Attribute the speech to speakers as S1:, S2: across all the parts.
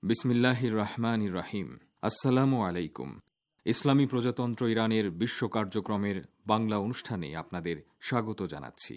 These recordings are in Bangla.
S1: বিসমিল্লাহির রহমানির রহিম। আসসালামু আলাইকুম। ইসলামী প্রজাতন্ত্র ইরানের বিশ্ব কার্যক্রমের বাংলা অনুষ্ঠানে আপনাদের স্বাগত জানাচ্ছি।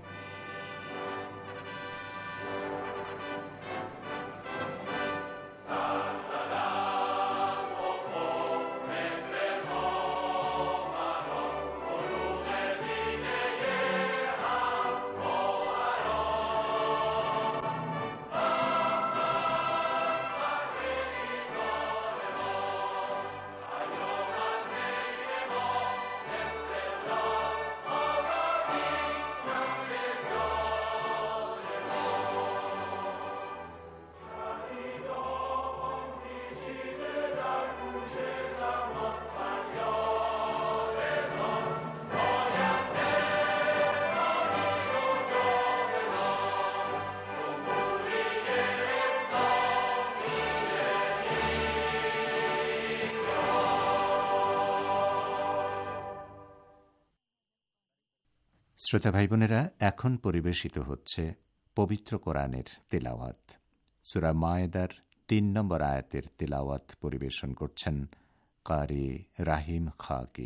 S2: শ্রোতা ভাই বোনেরা, এখন পরিবেশিত হচ্ছে পবিত্র কোরআনের তিলাওয়াত। সূরা মায়েদার ৩ নম্বর আয়াতের তিলাওয়াত পরিবেশন করছেন কারি রাহিম খাকি।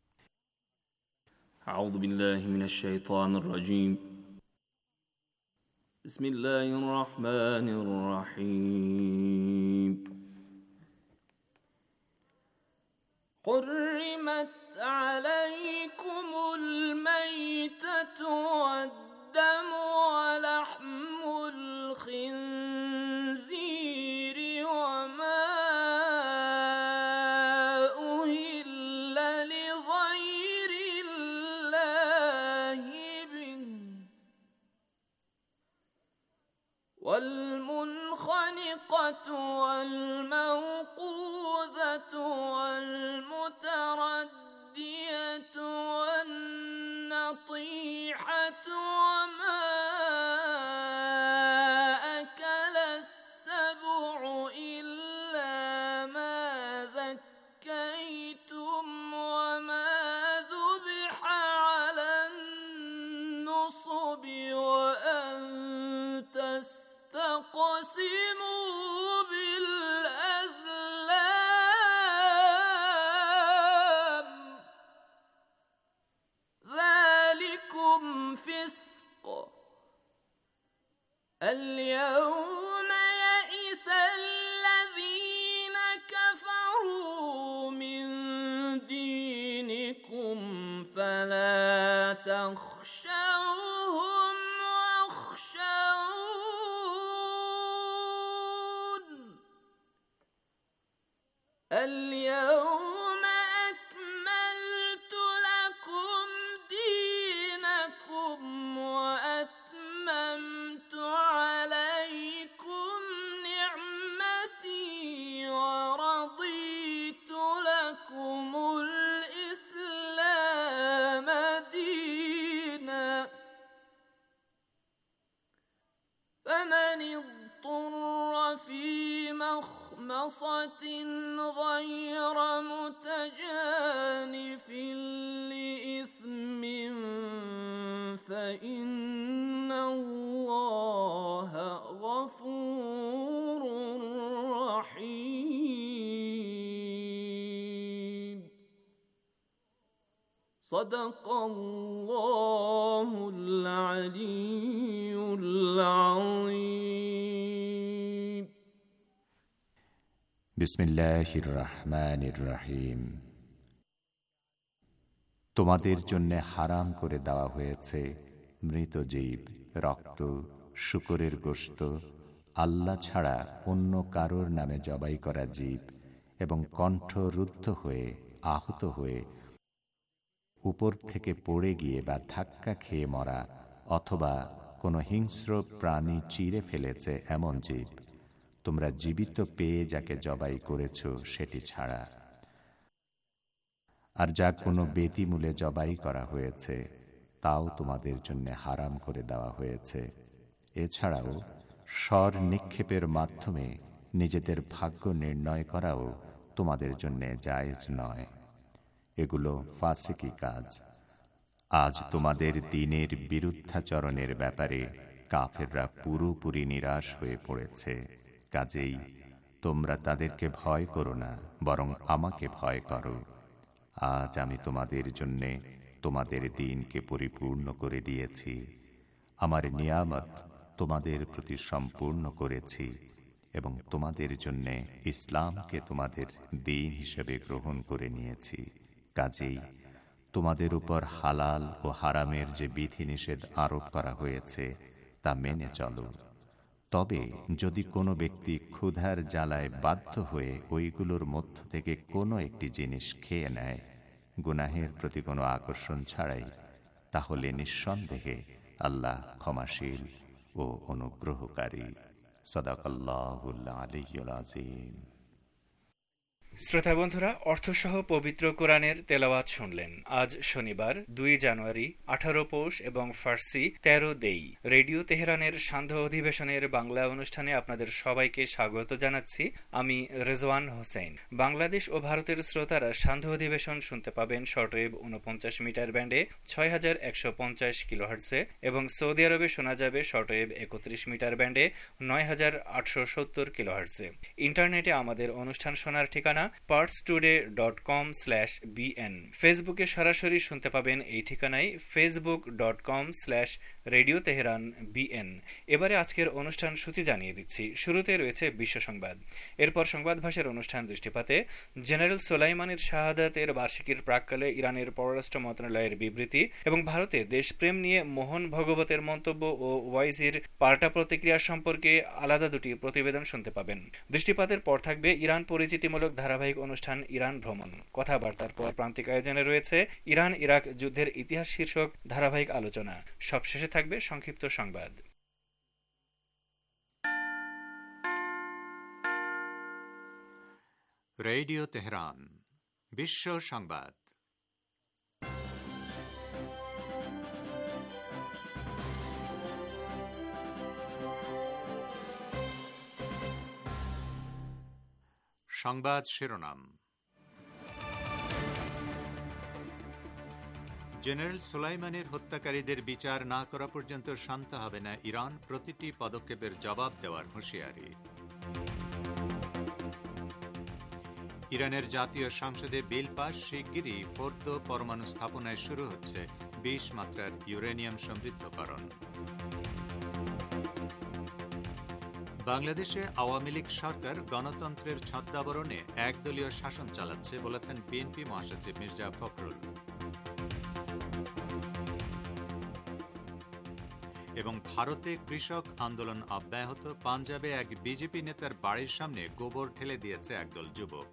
S3: আউযু বিল্লাহি মিনাশ শাইতানির রাজীম। বিসমিল্লাহির রহমানির রহিম। حرمت عليكم الميتة والدم ولحم الخنزير وما أهل لغير الله به والمنخنقة والموقوذة والمتردية والنطيحة وما أكل السبع إلا ما ذكيتم وما ذبح على النصب وأن تستقسموا بالأزلام ذلكم فسق اليوم يئس الذين كفروا من دينكم فلا تخشوهم واخشون اليوم أكملت لكم دينكم وأتممت عليكم نعمتي ورضيت لكم الإسلام دينا فمن اضطر في مخمصة غير متجانف لإثم فإن الله غفور رحيم. صدق الله العلي العظيم.
S2: বিসমিল্লাহির রহমানির রহিম। তোমাদের জন্য হারাম করে দেওয়া হয়েছে মৃত জীব, রক্ত, শূকরের গোশত, আল্লাহ ছাড়া অন্য কারোর নামে জবাই করা জীব এবং কণ্ঠ রুদ্ধ হয়ে, আহত হয়ে, উপর থেকে পড়ে গিয়ে বা ধাক্কা খেয়ে মরা অথবা কোনো হিংস্র প্রাণী চিরে ফেলেছে এমন জীব, তোমরা জীবিত পেয়ে যাকে জবাই করেছ সেটি ছাড়া। আর যা কোনো বেদিমূলে জবাই করা হয়েছে তাও তোমাদের জন্য হারাম করে দেওয়া হয়েছে। এছাড়াও স্বর নিক্ষেপের মাধ্যমে নিজেদের ভাগ্য নির্ণয় করাও তোমাদের জন্য জায়েজ নয়। এগুলো ফাসিকি কাজ। আজ তোমাদের দ্বীনের বিরুদ্ধাচরণের ব্যাপারে কাফেররা পুরোপুরি নিরাশ হয়ে পড়েছে। কাজেই তোমরা তাদেরকে ভয় করো না, বরং আমাকে ভয় করো। আজ আমি তোমাদের জন্যে তোমাদের দিনকে পরিপূর্ণ করে দিয়েছি, আমার নিয়ামত তোমাদের প্রতি সম্পূর্ণ করেছি এবং তোমাদের জন্যে ইসলামকে তোমাদের দিন হিসেবে গ্রহণ করে নিয়েছি। কাজেই তোমাদের উপর হালাল ও হারামের যে বিধিনিষেধ আরোপ করা হয়েছে তা মেনে চলো। তবে যদি কোনো ব্যক্তি ক্ষুধার জ্বালায় বাধ্য হয়ে ওইগুলোর মধ্য থেকে কোনো একটি জিনিস খেয়ে নেয় গুনাহের প্রতি কোনো আকর্ষণ ছাড়াই, তাহলে নিঃসন্দেহে আল্লাহ ক্ষমাশীল ও অনুগ্রহকারী। সাদাকাল্লাহুল আলিয়্যুল আযীম।
S4: শ্রোতা বন্ধুরা, অর্থসহ পবিত্র কোরআনের তেলাওয়াত শুনলেন। আজ শনিবার 2 জানুয়ারি, 18 পৌষ এবং ফার্সি 13 দেই। রেডিও তেহরানের সান্ধ্য অধিবেশনের বাংলা অনুষ্ঠানে আপনাদের সবাইকে স্বাগত জানাচ্ছি। আমি রেজওয়ান হোসেন। বাংলাদেশ ও ভারতের শ্রোতারা সান্ধ্য অধিবেশন শুনতে পাবেন শর্টওয়েভ 49 মিটার ব্যান্ডে 6150 কিলোহার্টজে এবং সৌদি আরবে শোনা যাবে শর্টওয়েভ 31 মিটার ব্যান্ডে 9870 কিলোহার্টজে। ইন্টারনেটে আমাদের অনুষ্ঠান শোনার ঠিকানা parstoday.com/bn। ফেসবুকে সরাসরি শুনতে পাবেন এই ঠিকানায় facebook.com/রেডিও তেহরান bn। এবারে আজকের অনুষ্ঠান সূচি জানিয়ে দিচ্ছি। শুরুতে রয়েছে বিশ্ব সংবাদ, এরপর সংবাদ ভাষার অনুষ্ঠান দৃষ্টিপাতে জেনারেল সোলাইমানির শাহাদাতের বার্ষিকীর প্রাক্কালে ইরানের পররাষ্ট্র মন্ত্রণালয়ের বিবৃতি এবং ভারতে দেশপ্রেম নিয়ে মোহন ভগবতের মন্তব্য ও ওয়াইজির পাল্টা প্রতিক্রিয়া সম্পর্কে আলাদা দুটি প্রতিবেদন শুনতে পাবেন। দৃষ্টিপাতের পর থাকবে ইরান পরিচিতিমূলক ধারাবাহিক অনুষ্ঠান ইরান ভ্রমণ। কথাবার্তার পর প্রান্তিক আয়োজনে রয়েছে ইরান ইরাক যুদ্ধের ইতিহাস শীর্ষক ধারাবাহিক আলোচনা। সবশেষে থাকবে সংক্ষিপ্ত সংবাদ।
S2: রেডিও তেহরান বিশ্ব সংবাদ। সংবাদ শিরোনাম। জেনারেল সোলাইমানির হত্যাকারীদের বিচার না করা পর্যন্ত শান্ত হবে না ইরান, প্রতিটি পদক্ষেপের জবাব দেওয়ার হুঁশিয়ারি। ইরানের জাতীয় সংসদে বিল পাস, শিগগিরই ফোর্দো পরমাণু স্থাপনায় শুরু হচ্ছে 20 মাত্রার ইউরেনিয়াম সমৃদ্ধকরণ। বাংলাদেশে আওয়ামী লীগ সরকার গণতন্ত্রের ছদ্মাবরণে একদলীয় শাসন চালাচ্ছে বলেছেন বিএনপি মহাসচিব মির্জা ফখরুল। এবং ভারতে কৃষক আন্দোলন অব্যাহত, পাঞ্জাবে এক বিজেপি নেতার বাড়ির সামনে গোবর ঠেলে দিয়েছে একদল যুবক।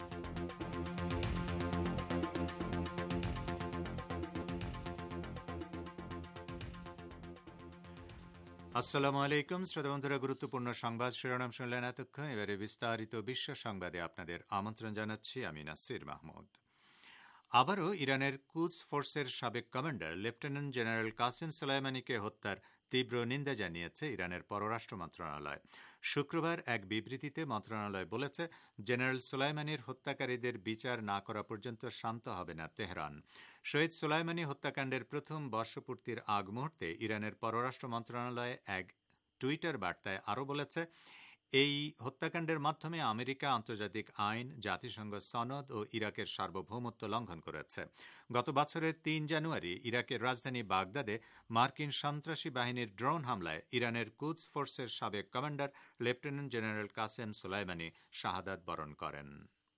S2: আসসালামু আলাইকুম শ্রোতা বন্ধুরা, গুরুত্বপূর্ণ সংবাদ শিরোনাম শুনলেন এতক্ষণ। এবারে বিস্তারিত বিশ্ব সংবাদে আপনাদের আমন্ত্রণ জানাচ্ছি আমি নাসির মাহমুদ। আবারও ইরানের কুদস ফোর্সের সাবেক কমান্ডার লেফটেন্যান্ট জেনারেল কাসেম সোলাইমানিকে হত্যার তীব্র নিন্দা জানিয়েছে ইরানের পররাষ্ট্র মন্ত্রণালয়। শুক্রবার এক বিবৃতিতে মন্ত্রণালয় বলেছে, জেনারেল সোলাইমানির হত্যাকারীদের বিচার না করা পর্যন্ত শান্ত হবে না তেহরান। শহীদ সোলাইমানি হত্যাকাণ্ডের প্রথম বর্ষপূর্তির আগ মুহূর্তে ইরানের পররাষ্ট্র মন্ত্রণালয় এক টুইটার বার্তায় আরও বলেছে, এই হত্যাকাণ্ডের মাধ্যমে আমেরিকা আন্তর্জাতিক আইন, জাতিসংঘ সনদ ও ইরাকের সার্বভৌমত্ব লঙ্ঘন করেছে। গত বছরের 3 জানুয়ারি ইরাকের রাজধানী বাগদাদে মার্কিন সন্ত্রাসী বাহিনীর ড্রোন হামলায় ইরানের কুদস ফোর্সের সাবেক commander lieutenant general Qasem Soleimani শাহাদাত বরণ করেন।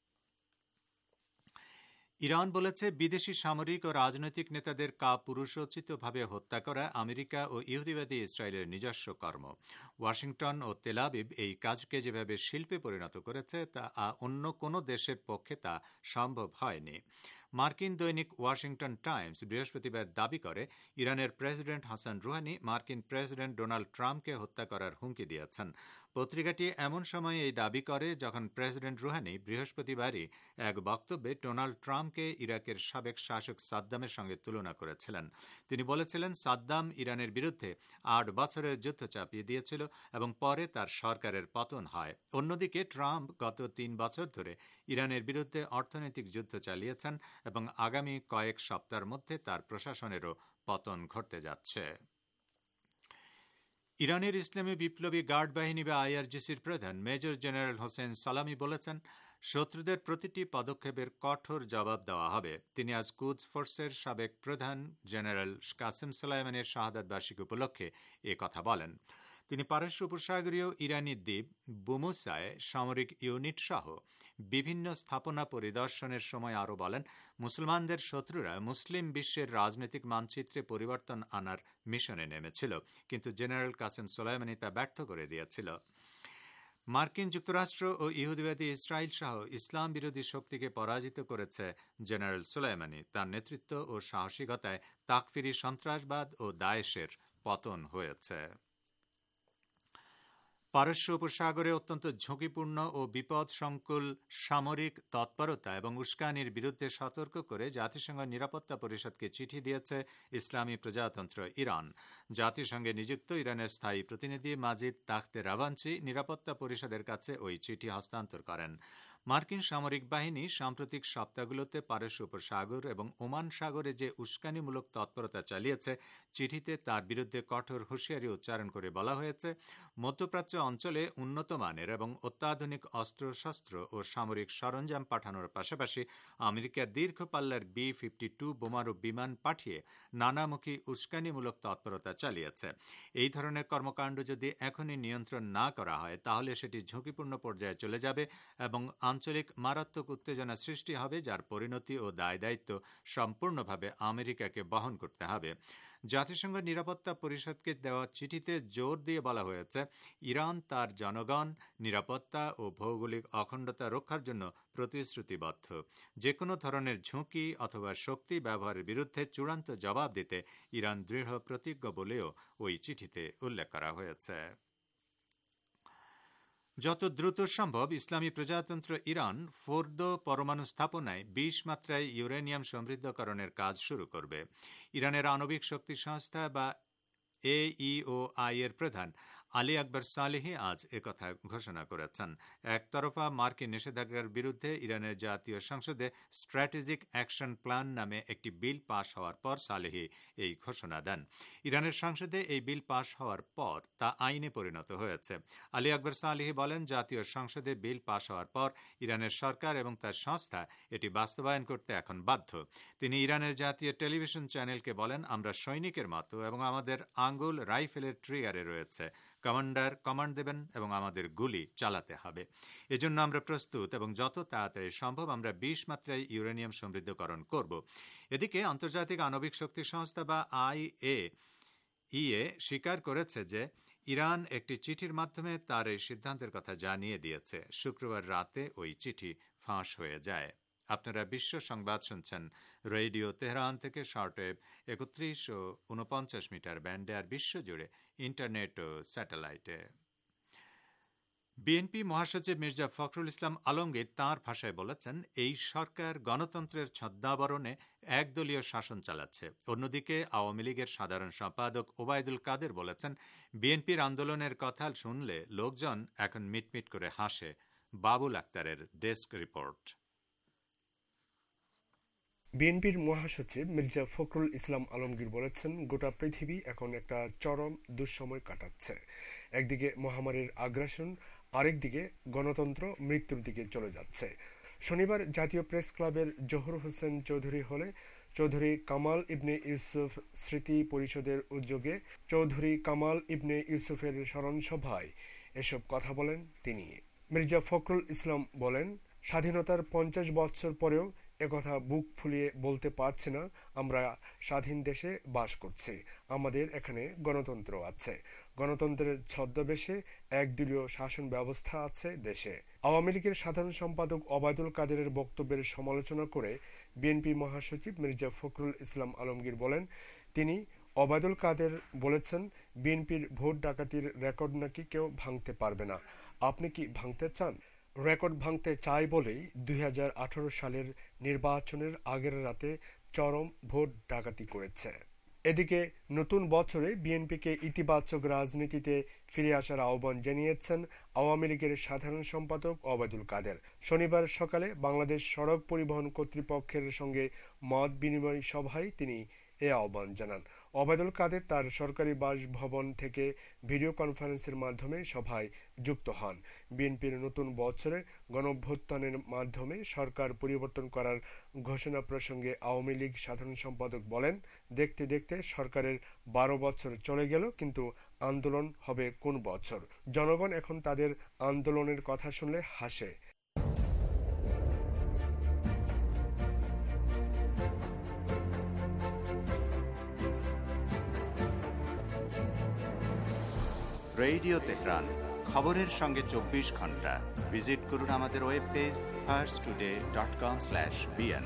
S2: ইরান বলেছে, বিদেশি সামরিক ও রাজনৈতিক নেতাদের কাপুরুষোচিতভাবে হত্যা করা আমেরিকা ও ইহুদিবাদী ইসরায়েলের নিজস্ব কর্ম। ওয়াশিংটন ও তেল আবিব এই কাজকে যেভাবে শিল্পে পরিণত করেছে তা অন্য কোনো দেশের পক্ষে তা সম্ভব হয়নি। মার্কিন দৈনিক ওয়াশিংটন টাইমস বৃহস্পতিবার দাবি করে, ইরানের প্রেসিডেন্ট হাসান রুহানি মার্কিন প্রেসিডেন্ট ডোনাল্ড ট্রাম্পকে হত্যা করার হুমকি দিয়েছেন। পত্রিকাটি এমন সময় এই দাবি করে যখন প্রেসিডেন্ট রুহানি বৃহস্পতিবারই এক বক্তব্যে ডোনাল্ড ট্রাম্পকে ইরাকের সাবেক শাসক সাদ্দামের সঙ্গে তুলনা করেছিলেন। তিনি বলেছিলেন, সাদ্দাম ইরানের বিরুদ্ধে 8 বছরের যুদ্ধ চাপিয়ে দিয়েছিল এবং পরে তার সরকারের পতন হয়। অন্যদিকে ট্রাম্প গত 3 বছর ধরে ইরানের বিরুদ্ধে অর্থনৈতিক যুদ্ধ চালিয়েছেন এবং আগামী কয়েক সপ্তাহের মধ্যে তার প্রশাসনেরও পতন ঘটতে যাচ্ছে। ইরানের ইসলামী বিপ্লবী গার্ড বাহিনী বা আইআরজিসির প্রধান মেজর জেনারেল হোসেন সালামি বলেছেন, শত্রুদের প্রতিটি পদক্ষেপের কঠোর জবাব দেওয়া হবে। তিনি আজ কুদস ফোর্সের সাবেক প্রধান জেনারেল কাসেম সোলাইমানির শাহাদাত বার্ষিকী উপলক্ষে এ কথা বলেন। তিনি পারস্য উপসাগরীয় ইরানি দ্বীপ বুমুসায় সামরিক ইউনিট সহ বিভিন্ন স্থাপনা পরিদর্শনের সময় আরও বলেন, মুসলমানদের শত্রুরা মুসলিম বিশ্বের রাজনৈতিক মানচিত্রে পরিবর্তন আনার মিশনে নেমেছিল, কিন্তু জেনারেল কাসেম সোলাইমানি তা ব্যর্থ করে দিয়েছিল। মার্কিন যুক্তরাষ্ট্র ও ইহুদিবাদী ইসরায়েল সহ ইসলাম বিরোধী শক্তিকে পরাজিত করেছে জেনারেল সোলাইমানি। তার নেতৃত্ব ও সাহসিকতায় তাকফিরি সন্ত্রাসবাদ ও দায়েশের পতন হয়েছে। পারস্য উপসাগরে অত্যন্ত ঝুঁকিপূর্ণ ও বিপদসংকুল সামরিক তৎপরতা এবং উস্কানির বিরুদ্ধে সতর্ক করে জাতিসংঘ নিরাপত্তা পরিষদকে চিঠি দিয়েছে ইসলামী প্রজাতন্ত্র ইরান। জাতিসংঘে নিযুক্ত ইরানের স্থায়ী প্রতিনিধি মাজিদ তাখতে রাভাঞ্চি নিরাপত্তা পরিষদের কাছে ওই চিঠি হস্তান্তর করেন। মার্কিন সামরিক বাহিনী সাম্প্রতিক সপ্তাহগুলোতে পারস্য উপসাগর এবং ওমান সাগরে যে উস্কানিমূলক তৎপরতা চালিয়েছে, চিঠিতে তার বিরুদ্ধে কঠোর হুঁশিয়ারি উচ্চারণ করে বলা হয়েছে, মধ্যপ্রাচ্য অঞ্চলে উন্নত মানের এবং অত্যাধুনিক অস্ত্রশস্ত্র ও সামরিক সরঞ্জাম পাঠানোর পাশাপাশি আমেরিকা দীর্ঘ পাল্লার B-52 বোমারু বিমান পাঠিয়ে নানামুখী উস্কানিমূলক তৎপরতা চালিয়েছে। এই ধরনের কর্মকাণ্ড যদি এখনই নিয়ন্ত্রণ না করা হয়, তাহলে সেটি ঝুঁকিপূর্ণ পর্যায়ে চলে যাবে এবং আঞ্চলিক মারাত্মক উত্তেজনা সৃষ্টি হবে, যার পরিণতি ও দায় দায়িত্ব সম্পূর্ণভাবে আমেরিকাকে বহন করতে হবে। জাতিসংঘ নিরাপত্তা পরিষদকে দেওয়া চিঠিতে জোর দিয়ে বলা হয়েছে, ইরান তার জনগণ, নিরাপত্তা ও ভৌগোলিক অখণ্ডতা রক্ষার জন্য প্রতিশ্রুতিবদ্ধ। যে কোনো ধরনের ঝুঁকি অথবা শক্তি ব্যবহারের বিরুদ্ধে চূড়ান্ত জবাব দিতে ইরান দৃঢ় প্রতিজ্ঞ বলেও ওই চিঠিতে উল্লেখ করা হয়েছে। যত দ্রুত সম্ভব ইসলামী প্রজাতন্ত্র ইরান ফোর্দো পরমাণু স্থাপনায় 20 মাত্রায় ইউরেনিয়াম সমৃদ্ধকরণের কাজ শুরু করবে। ইরানের আণবিক শক্তি সংস্থা বা AEOI এর প্রধান আলী আকবর সালেহি আজ একথা ঘোষণা করেছেন। একতরফা মার্কিন নিষেধাজ্ঞার বিরুদ্ধে ইরানের জাতীয় সংসদে স্ট্র্যাটেজিক অ্যাকশন প্ল্যান নামে একটি বিল পাশ হওয়ার পর সালেহি এই ঘোষণা দেন। ইরানের সংসদে এই বিল পাশ হওয়ার পর তা আইনে পরিণত হয়েছে। আলী আকবর সালেহি বলেন, জাতীয় সংসদে বিল পাশ হওয়ার পর ইরানের সরকার এবং তার সংস্থা এটি বাস্তবায়ন করতে এখন বাধ্য। তিনি ইরানের জাতীয় টেলিভিশন চ্যানেলকে বলেন, আমরা সৈনিকের মতো এবং আমাদের আঙ্গুল রাইফেলের ট্রিগারে রয়েছে। কমান্ডার কমান্ড দেবেন এবং আমাদের গুলি চালাতে হবে। এজন্য আমরা প্রস্তুত এবং যত তাড়াতাড়ি সম্ভব আমরা 20 মাত্রায় ইউরেনিয়াম সমৃদ্ধকরণ করব। এদিকে আন্তর্জাতিক আণবিক শক্তি সংস্থা বা IAEA স্বীকার করেছে যে ইরান একটি চিঠির মাধ্যমে তার এই সিদ্ধান্তের কথা জানিয়ে দিয়েছে। শুক্রবার রাতে ওই চিঠি ফাঁস হয়ে যায়। আপনারা বিশ্ব সংবাদ শুনছেন রেডিও তেহরান থেকে শর্টওয়েভ 31 ও 49 মিটার ব্যান্ডে আর বিশ্বজুড়ে ইন্টারনেট ও স্যাটেলাইটে। বিএনপি মহাসচিব মির্জা ফখরুল ইসলাম আলমগীর তাঁর ভাষায় বলেছেন, এই সরকার গণতন্ত্রের ছদ্মাবরণে একদলীয় শাসন চালাচ্ছে। অন্যদিকে আওয়ামী লীগের সাধারণ সম্পাদক ওবায়দুল কাদের বলেছেন, বিএনপির আন্দোলনের কথা শুনলে লোকজন এখন মিটমিট করে হাসে। বাবুল আক্তারের ডেস্ক রিপোর্ট।
S5: বিএনপির মহাসচিব মির্জা ফখরুল ইসলাম আলমগীর বলেছেন, গোটা পৃথিবী এখন একটা চরম দুঃসময় কাটাচ্ছে। একদিকে মহামারীর আগ্রাসন, আরেকদিকে গণতন্ত্র মৃত্যুর দিকে চলে যাচ্ছে। শনিবার জাতীয় প্রেস ক্লাবের জহুর হোসেন চৌধুরী হলে চৌধুরী কামাল ইবনে ইউসুফ স্মৃতি পরিষদের উদ্যোগে চৌধুরী কামাল ইবনে ইউসুফের স্মরণ সভায় এসব কথা বলেন তিনি। মির্জা ফখরুল ইসলাম বলেন, স্বাধীনতার 50 বছর পরেও একথা বুক ফুলিয়ে বলতে পারছি না, আমরা স্বাধীন দেশে বাস করছি, আমাদের এখানে গণতন্ত্র আছে। গণতন্ত্রের ছদ্মবেশে একদলীয় শাসন ব্যবস্থা আছে দেশে। আওয়ামী লীগের সাধারণ সম্পাদক ওবায়দুল কাদেরের বক্তব্যের সমালোচনা করে বিএনপি মহাসচিব মির্জা ফখরুল ইসলাম আলমগীর বলেন, তিনি ওবায়দুল কাদের বলেছেন, বিএনপির ভোট ডাকাতির রেকর্ড নাকি কেউ ভাঙতে পারবে না। আপনি কি ভাঙতে চান? রেকর্ড ভাঙতে চাই বলেই 2018 সালের নির্বাচনের আগের রাতে চরম ভোট ডাকাতি করেছে। এদিকে নতুন বছরে বিএনপিকে ইতিবাচক রাজনীতিতে ফিরে আসার আহ্বান জানিয়েছেন আওয়ামী লীগের সাধারণ সম্পাদক ওবায়দুল কাদের। শনিবার সকালে বাংলাদেশ সড়ক পরিবহন কর্তৃপক্ষের সঙ্গে মত বিনিময় সভায় তিনি এ আহ্বান জানান। ওবায়দুল কাদের তার সরকারি বাসভবন থেকে ভিডিও কনফারেন্সের মাধ্যমে সভায় যুক্ত হন। বিএনপির নতুন বছরে গণঅভ্যুত্থানের মাধ্যমে সরকার পরিবর্তন করার ঘোষণা প্রসঙ্গে আওয়ামী লীগ সাধারণ সম্পাদক বলেন, দেখতে দেখতে সরকারের 12 বছর চলে গেল, কিন্তু আন্দোলন হবে কোন বছর? জনগণ এখন তাদের আন্দোলনের কথা শুনলে হাসে।
S2: রেডিও তেহরান, খবরের সঙ্গে 24 ঘন্টা। ভিজিট করুন আমাদের ওয়েব পেজ farstoday.com/bn।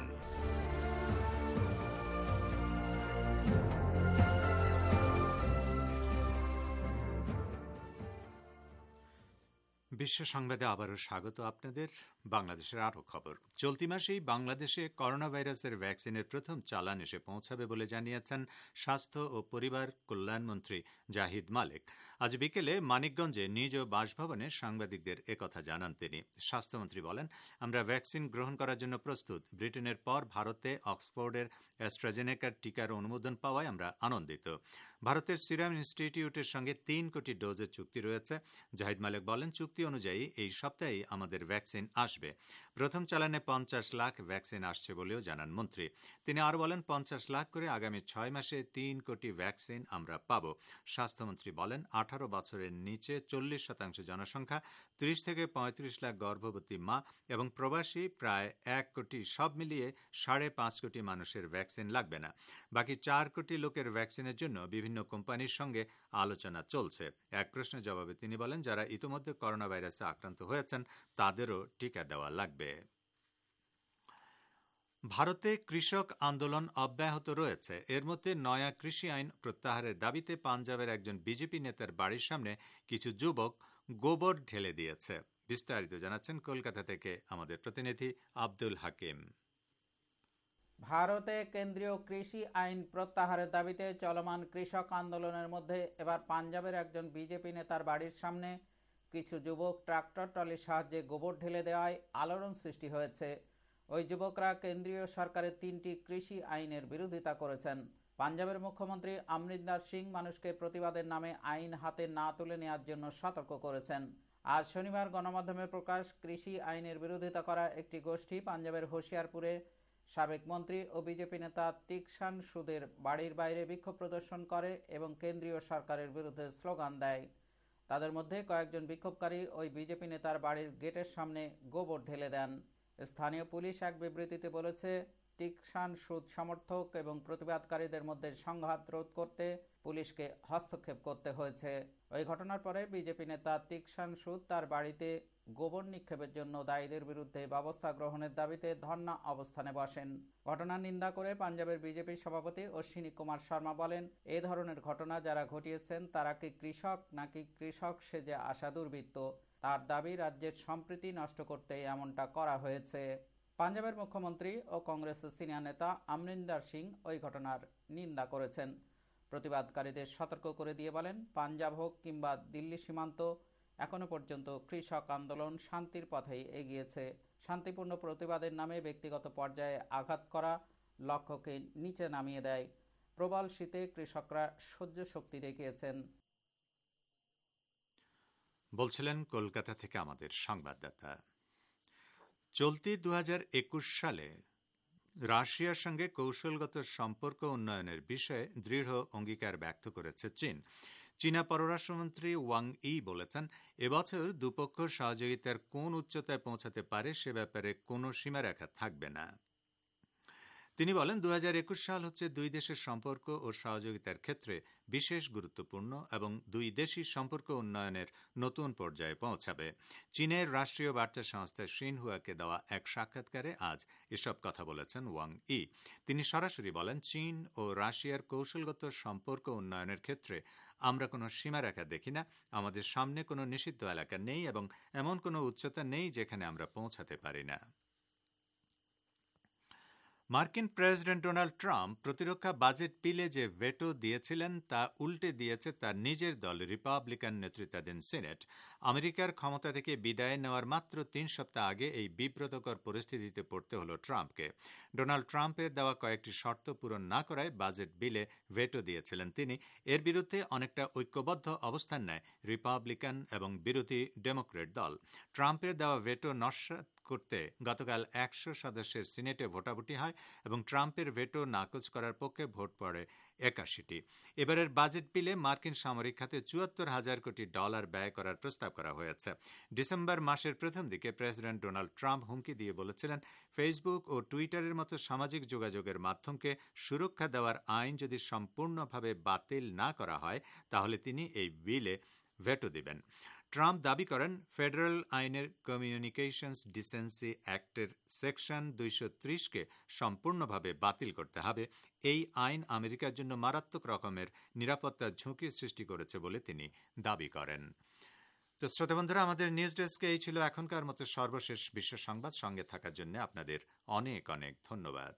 S2: বিশ্ব সংবাদে আবারও স্বাগত আপনাদের। বাংলাদেশের আরও খবর। চলতি মাসেই বাংলাদেশে করোনা ভাইরাসের ভ্যাকসিনের প্রথম চালান এসে পৌঁছাবে বলে জানিয়েছেন স্বাস্থ্য ও পরিবার কল্যাণমন্ত্রী জাহিদ মালেক। আজ বিকেলে মানিকগঞ্জে নিজ বাসভবনে সাংবাদিকদের একথা জানান তিনি। স্বাস্থ্যমন্ত্রী বলেন, আমরা ভ্যাকসিন গ্রহণ করার জন্য প্রস্তুত। ব্রিটেনের পর ভারতে অক্সফোর্ডের অ্যাস্ট্রাজেনেকার টিকার অনুমোদন পাওয়ায় আমরা আনন্দিত। ভারতের সিরাম ইনস্টিটিউটের সঙ্গে 3 কোটি ডোজের চুক্তি রয়েছে। জাহিদ মালেক বলেন, চুক্তি অনুযায়ী এই সপ্তাহেই আমাদের ভ্যাকসিন আসবে। প্রথম চালানে 50 লাখ ভ্যাকসিন আসছে বলেও জানান মন্ত্রী। তিনি আরও বলেন, 50 লাখ করে আগামী 6 মাসে 3 কোটি ভ্যাকসিন আমরা পাব। স্বাস্থ্যমন্ত্রী বলেন, 18 বছরের নিচে 40% জনসংখ্যা, 30 থেকে 35 লাখ গর্ভবতী মা এবং প্রবাসী প্রায় 1 কোটি, সব মিলিয়ে 5.5 কোটি মানুষের ভ্যাকসিন লাগবে না। বাকি 4 কোটি লোকের ভ্যাকসিনের জন্য বিভিন্ন কোম্পানির সঙ্গে আলোচনা চলছে। এক প্রশ্নের জবাবে তিনি বলেন, যারা ইতিমধ্যে করোনা ভাইরাসে আক্রান্ত হয়েছেন তাদেরও টিকা দেওয়া লাগবে। ভারতে কৃষক আন্দোলন অব্যাহত রয়েছে। এর মধ্যে নয়া কৃষি আইন প্রত্যাহারের দাবিতে পাঞ্জাবের একজন বিজেপি নেতার বাড়ির সামনে কিছু যুবক গোবর ঢেলে দিয়েছে। বিস্তারিত জানাচ্ছেন কলকাতা থেকে আমাদের প্রতিনিধি আব্দুল হাকিম।
S6: ভারতে কেন্দ্রীয় কৃষি আইন প্রত্যাহারের দাবিতে চলমান কৃষক আন্দোলনের মধ্যে এবার পাঞ্জাবের একজন বিজেপি নেতার বাড়ির সামনে কিছু যুবক ট্রাক্টর ট্রলির সাহায্যে গোবর ঢেলে দেওয়ায় আলোড়ন সৃষ্টি হয়েছে। ওই যুবকরা কেন্দ্রীয় সরকারের 3টি কৃষি আইনের বিরোধিতা করেছেন। পাঞ্জাবের মুখ্যমন্ত্রী অমরিন্দর সিং মানুষকে প্রতিবাদের নামে আইন হাতে না তুলে নেওয়ার জন্য সতর্ক করেছেন। আজ শনিবার গণমাধ্যমে প্রকাশ, কৃষি আইনের বিরোধিতা করা একটি গোষ্ঠী পাঞ্জাবের হোশিয়ারপুরে সাবেক মন্ত্রী ও বিজেপি নেতা তিকসান সুদের বাড়ির বাইরে বিক্ষোভ প্রদর্শন করে এবং কেন্দ্রীয় সরকারের বিরুদ্ধে স্লোগান দেয়। তাদের মধ্যে কয়েকজন বিক্ষোভকারী ওই বিজেপি নেতার বাড়ির গেটের সামনে গোবর ঢেলে দেন। স্থানীয় পুলিশ এক বিবৃতিতে বলেছে, তিকসান সুদ সমর্থক এবং প্রতিবাদকারীদের মধ্যে সংঘাত রোধ করতে পুলিশকে হস্তক্ষেপ করতে হয়েছে। ওই ঘটনার পরে বিজেপি নেতা তিকসান সুদ তার বাড়িতে গোবর নিক্ষেপের জন্য দায়ীদের বিরুদ্ধে ব্যবস্থা গ্রহণের দাবিতে ধর্ণা অবস্থানে বসেন। ঘটনার নিন্দা করে পাঞ্জাবের বিজেপি সভাপতি অশ্বিনী কুমার শর্মা বলেন, এ ধরনের ঘটনা যারা ঘটিয়েছেন তারা কি কৃষক নাকি কৃষক সেজে আসা দুর্বৃত্ত? তার দাবি, রাজ্যের সম্প্রীতি নষ্ট করতে এমনটা করা হয়েছে। পাঞ্জাবের মুখ্যমন্ত্রী ও কংগ্রেসের সিনিয়র নেতা অমরিন্দর সিং ওই ঘটনার নিন্দা করেছেন। প্রতিবাদকারীদের সতর্ক করে দিয়ে বলেন, পাঞ্জাব হোক কিংবা দিল্লি সীমান্ত, এখনো পর্যন্ত কৃষক আন্দোলন শান্তির পথেই এগিয়েছে। শান্তিপূর্ণ প্রতিবাদের নামে ব্যক্তিগত পর্যায়ে আঘাত করা লক্ষ্যকে নিচে নামিয়ে দেয়। প্রবল শীতে কৃষকরা সহ্য শক্তি দেখিয়েছেন।
S2: বলছিলেন কলকাতা থেকে আমাদের সংবাদদাতা। চলতি 2021 সালে রাশিয়ার সঙ্গে কৌশলগত সম্পর্ক উন্নয়নের বিষয়ে দৃঢ় অঙ্গীকার ব্যক্ত করেছে চীন। চীনা পররাষ্ট্রমন্ত্রী ওয়াং ই বলেছেন, এবছর দুপক্ষ সহযোগিতার কোন উচ্চতায় পৌঁছাতে পারে সে ব্যাপারে কোনো সীমারেখা থাকবে না। তিনি বলেন, 2021 সাল হচ্ছে দুই দেশের সম্পর্ক ও সহযোগিতার ক্ষেত্রে বিশেষ গুরুত্বপূর্ণ এবং দুই দেশই সম্পর্ক উন্নয়নের নতুন পর্যায়ে পৌঁছাবে। চীনের রাষ্ট্রীয় বার্তা সংস্থা সিনহুয়াকে দেওয়া এক সাক্ষাৎকারে আজ এসব কথা বলেছেন ওয়াং ই। তিনি সরাসরি বলেন, চীন ও রাশিয়ার কৌশলগত সম্পর্ক উন্নয়নের ক্ষেত্রে আমরা কোনো সীমারেখা দেখি না। আমাদের সামনে কোনো নিষিদ্ধ এলাকা নেই এবং এমন কোনো উচ্চতা নেই যেখানে আমরা পৌঁছাতে পারি না। মার্কিন প্রেসিডেন্ট ডোনাল্ড ট্রাম্প প্রতিরক্ষা বাজেট বিলে যে ভেটো দিয়েছিলেন তা উল্টে দিয়েছে তার নিজের দল রিপাবলিকান নেতৃত্বাধীন সিনেট। আমেরিকার ক্ষমতা থেকে বিদায় নেওয়ার মাত্র 3 সপ্তাহ আগে এই বিব্রতকর পরিস্থিতিতে পড়তে হল ট্রাম্পকে। ডোনাল্ড ট্রাম্পের দেওয়া কয়েকটি শর্ত পূরণ না করায় বাজেট বিলে ভেটো দিয়েছিলেন তিনি। এর বিরুদ্ধে অনেকটা ঐক্যবদ্ধ অবস্থান নেয় রিপাবলিকান এবং বিরোধী ডেমোক্রেট দল। ট্রাম্পের দেওয়া ভেটো নস্যাৎ করতে গতকাল 100 সদস্যের সিনেটে ভোটাভুটি হয় এবং ট্রাম্পের ভেটো নাকচ করার পক্ষে ভোট পড়ে 81টি। এবারের বাজেট বিলে মার্কিন সামরিক খাতে $74,000 কোটি ব্যয় করার প্রস্তাব করা হয়েছে। ডিসেম্বর মাসের প্রথম দিকে প্রেসিডেন্ট ডোনাল্ড ট্রাম্প হুমকি দিয়ে বলেছিলেন, ফেসবুক ও টুইটারের মতো সামাজিক যোগাযোগের মাধ্যমকে সুরক্ষা দেওয়ার আইন যদি সম্পূর্ণভাবে বাতিল না করা হয় তাহলে তিনি এই বিলে ভেটো দিবেন। ট্রাম্প দাবি করেন, ফেডারেল আইনের কমিউনিকেশনস ডিসেন্সি অ্যাক্টের সেকশন 230কে সম্পূর্ণভাবে বাতিল করতে হবে। এই আইন আমেরিকার জন্য মারাত্মক রকমের নিরাপত্তার ঝুঁকি সৃষ্টি করেছে বলে তিনি দাবি করেন। তো শ্রোতা বন্ধুরা, আমাদের নিউজ ডেস্কে এই ছিল এখনকার মতো সর্বশেষ বিশ্ব সংবাদ। সঙ্গে থাকার জন্য আপনাদের অনেক অনেক ধন্যবাদ।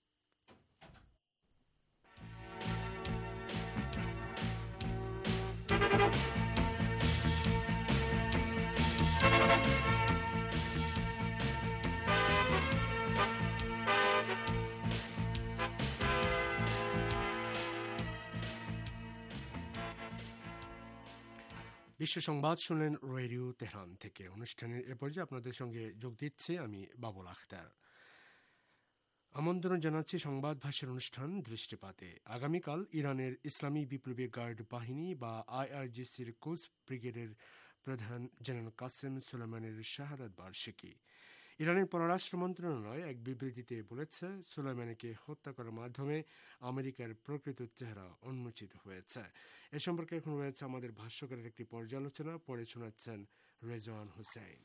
S5: বিশ্ব সংবাদ শুনলেন রেডিও তেহরান থেকে। অনুষ্ঠানের এ পর্যায়ে আপনাদের সঙ্গে যোগ দিচ্ছি আমি বাবুল আখতার। আমন্ত্রণ জানাচ্ছি সংবাদ ভাষার অনুষ্ঠান দৃষ্টিপাতে। আগামীকাল ইরানের ইসলামী বিপ্লবী গার্ড বাহিনী বা IRGCর কোচ ব্রিগেডের প্রধান জেনারেল কাসেম সুলাইমানির শাহাদাত বার্ষিকী। ইরানের পররাষ্ট্র মন্ত্রণালয় এক বিবৃতিতে বলেছে, সুলাইমানিকে হত্যা করার মাধ্যমে আমেরিকার প্রকৃত চেহারা উন্মোচিত হয়েছে। এ সম্পর্কে এখন রয়েছে আমাদের ভাষ্যকারের একটি পর্যালোচনা, পড়ে শোনাচ্ছেন রেজওয়ান হোসেন।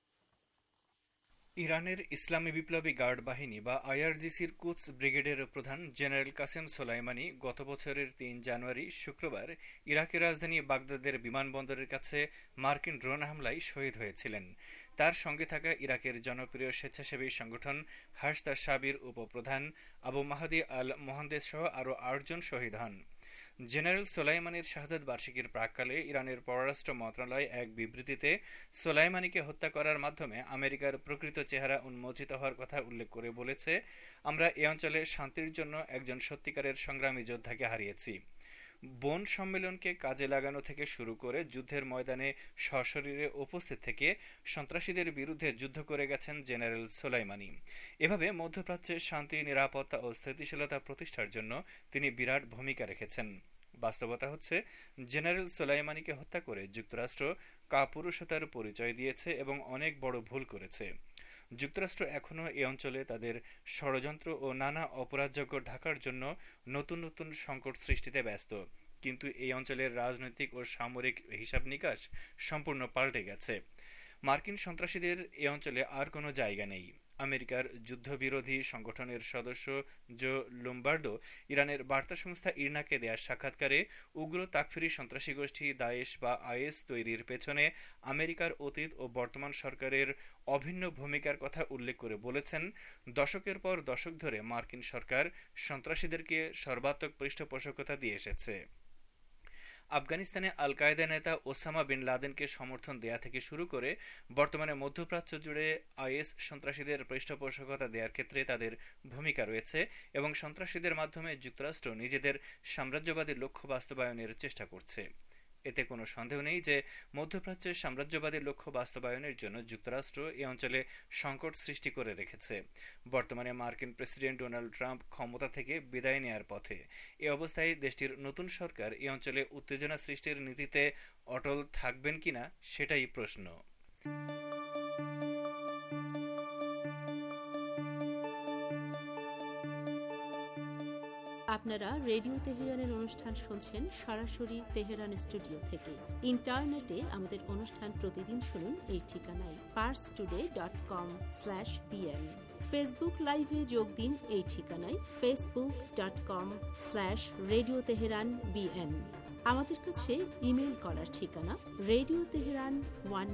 S4: ইরানের ইসলামী বিপ্লবী গার্ড বাহিনী বা IRGCর কুদস ব্রিগেডের প্রধান জেনারেল কাসেম সোলাইমানি গত বছরের 3 জানুয়ারি শুক্রবার ইরাকের রাজধানী বাগদাদের বিমানবন্দরের কাছে মার্কিন ড্রোন হামলায় শহীদ হয়েছিলেন। তার সঙ্গে থাকা ইরাকের জনপ্রিয় স্বেচ্ছাসেবী সংগঠন হাশদা শাবির উপপ্রধান আবু মাহাদি আল মোহান্দেস সহ আরও 8 জন শহীদ হন। জেনারেল সোলাইমানির শাহাদাত বার্ষিকীর প্রাক্কালে ইরানের পররাষ্ট্র মন্ত্রণালয় এক বিবৃতিতে সোলাইমানিকে হত্যা করার মাধ্যমে আমেরিকার প্রকৃত চেহারা উন্মোচিত হওয়ার কথা উল্লেখ করে বলেছে, আমরা এ অঞ্চলে শান্তির জন্য একজন সত্যিকারের সংগ্রামী যোদ্ধাকে হারিয়েছি। বন সম্মেলনকে কাজে লাগানো থেকে শুরু করে যুদ্ধের ময়দানে সশরীরে উপস্থিত থেকে সন্ত্রাসীদের বিরুদ্ধে যুদ্ধ করে গেছেন জেনারেল সোলাইমানি। এভাবে মধ্যপ্রাচ্যে শান্তি, নিরাপত্তা ও স্থিতিশীলতা প্রতিষ্ঠার জন্য তিনি বিরাট ভূমিকা রেখেছেন। বাস্তবতা হচ্ছে, জেনারেল সোলাইমানিকে হত্যা করে যুক্তরাষ্ট্র কাপুরুষতার পরিচয় দিয়েছে এবং অনেক বড় ভুল করেছে। যুক্তরাষ্ট্র এখনও এ অঞ্চলে তাদের ষড়যন্ত্র ও নানা অপরাধযোগ্য ঢাকার জন্য নতুন নতুন সংকট সৃষ্টিতে ব্যস্ত, কিন্তু এই অঞ্চলের রাজনৈতিক ও সামরিক হিসাব নিকাশ সম্পূর্ণ পাল্টে গেছে। মার্কিন সন্ত্রাসীদের এ অঞ্চলে আর কোনো জায়গা নেই। আমেরিকার যুদ্ধবিরোধী সংগঠনের সদস্য জো লুমবার্ডো ইরানের বার্তা সংস্থা ইরনাকে দেয়া সাক্ষাৎকারে উগ্র তাকফিরি সন্ত্রাসী গোষ্ঠী দায়েশ বা IS তৈরির পেছনে আমেরিকার অতীত ও বর্তমান সরকারের অভিন্ন ভূমিকার কথা উল্লেখ করে বলেছেন, দশকের পর দশক ধরে মার্কিন সরকার সন্ত্রাসীদেরকে সর্বাত্মক পৃষ্ঠপোষকতা দিয়ে এসেছে। আফগানিস্তানে আল কায়েদা নেতা ওসামা বিন লাদেনকে সমর্থন দেয়া থেকে শুরু করে বর্তমানে মধ্যপ্রাচ্য জুড়ে IS সন্ত্রাসীদের পৃষ্ঠপোষকতা দেওয়ার ক্ষেত্রে তাদের ভূমিকা রয়েছে এবং সন্ত্রাসীদের মাধ্যমে যুক্তরাষ্ট্র নিজেদের সাম্রাজ্যবাদী লক্ষ্য বাস্তবায়নের চেষ্টা করছে। এতে কোনো সন্দেহ নেই যে মধ্যপ্রাচ্যের সাম্রাজ্যবাদী লক্ষ্য বাস্তবায়নের জন্য যুক্তরাষ্ট্র এ অঞ্চলে সংকট সৃষ্টি করে রেখেছে। বর্তমানে মার্কিন প্রেসিডেন্ট ডোনাল্ড ট্রাম্প ক্ষমতা থেকে বিদায় নেয়ার পথে। এ অবস্থায় দেশটির নতুন সরকার এ অঞ্চলে উত্তেজনা সৃষ্টির নীতিতে অটল থাকবেন কিনা সেটাই প্রশ্ন।
S7: আপনারা রেডিও তেহরানের অনুষ্ঠান শুনছেন সরাসরি তেহরান স্টুডিও থেকে। ইন্টারনেটে আমাদের অনুষ্ঠান প্রতিদিন শুনুন এই ঠিকানায় parstoday.com/pn। ফেসবুক লাইভে যোগ দিন এই ঠিকানায় facebook.com/radio teheran bn। আমাদের কাছে ইমেল করার ঠিকানা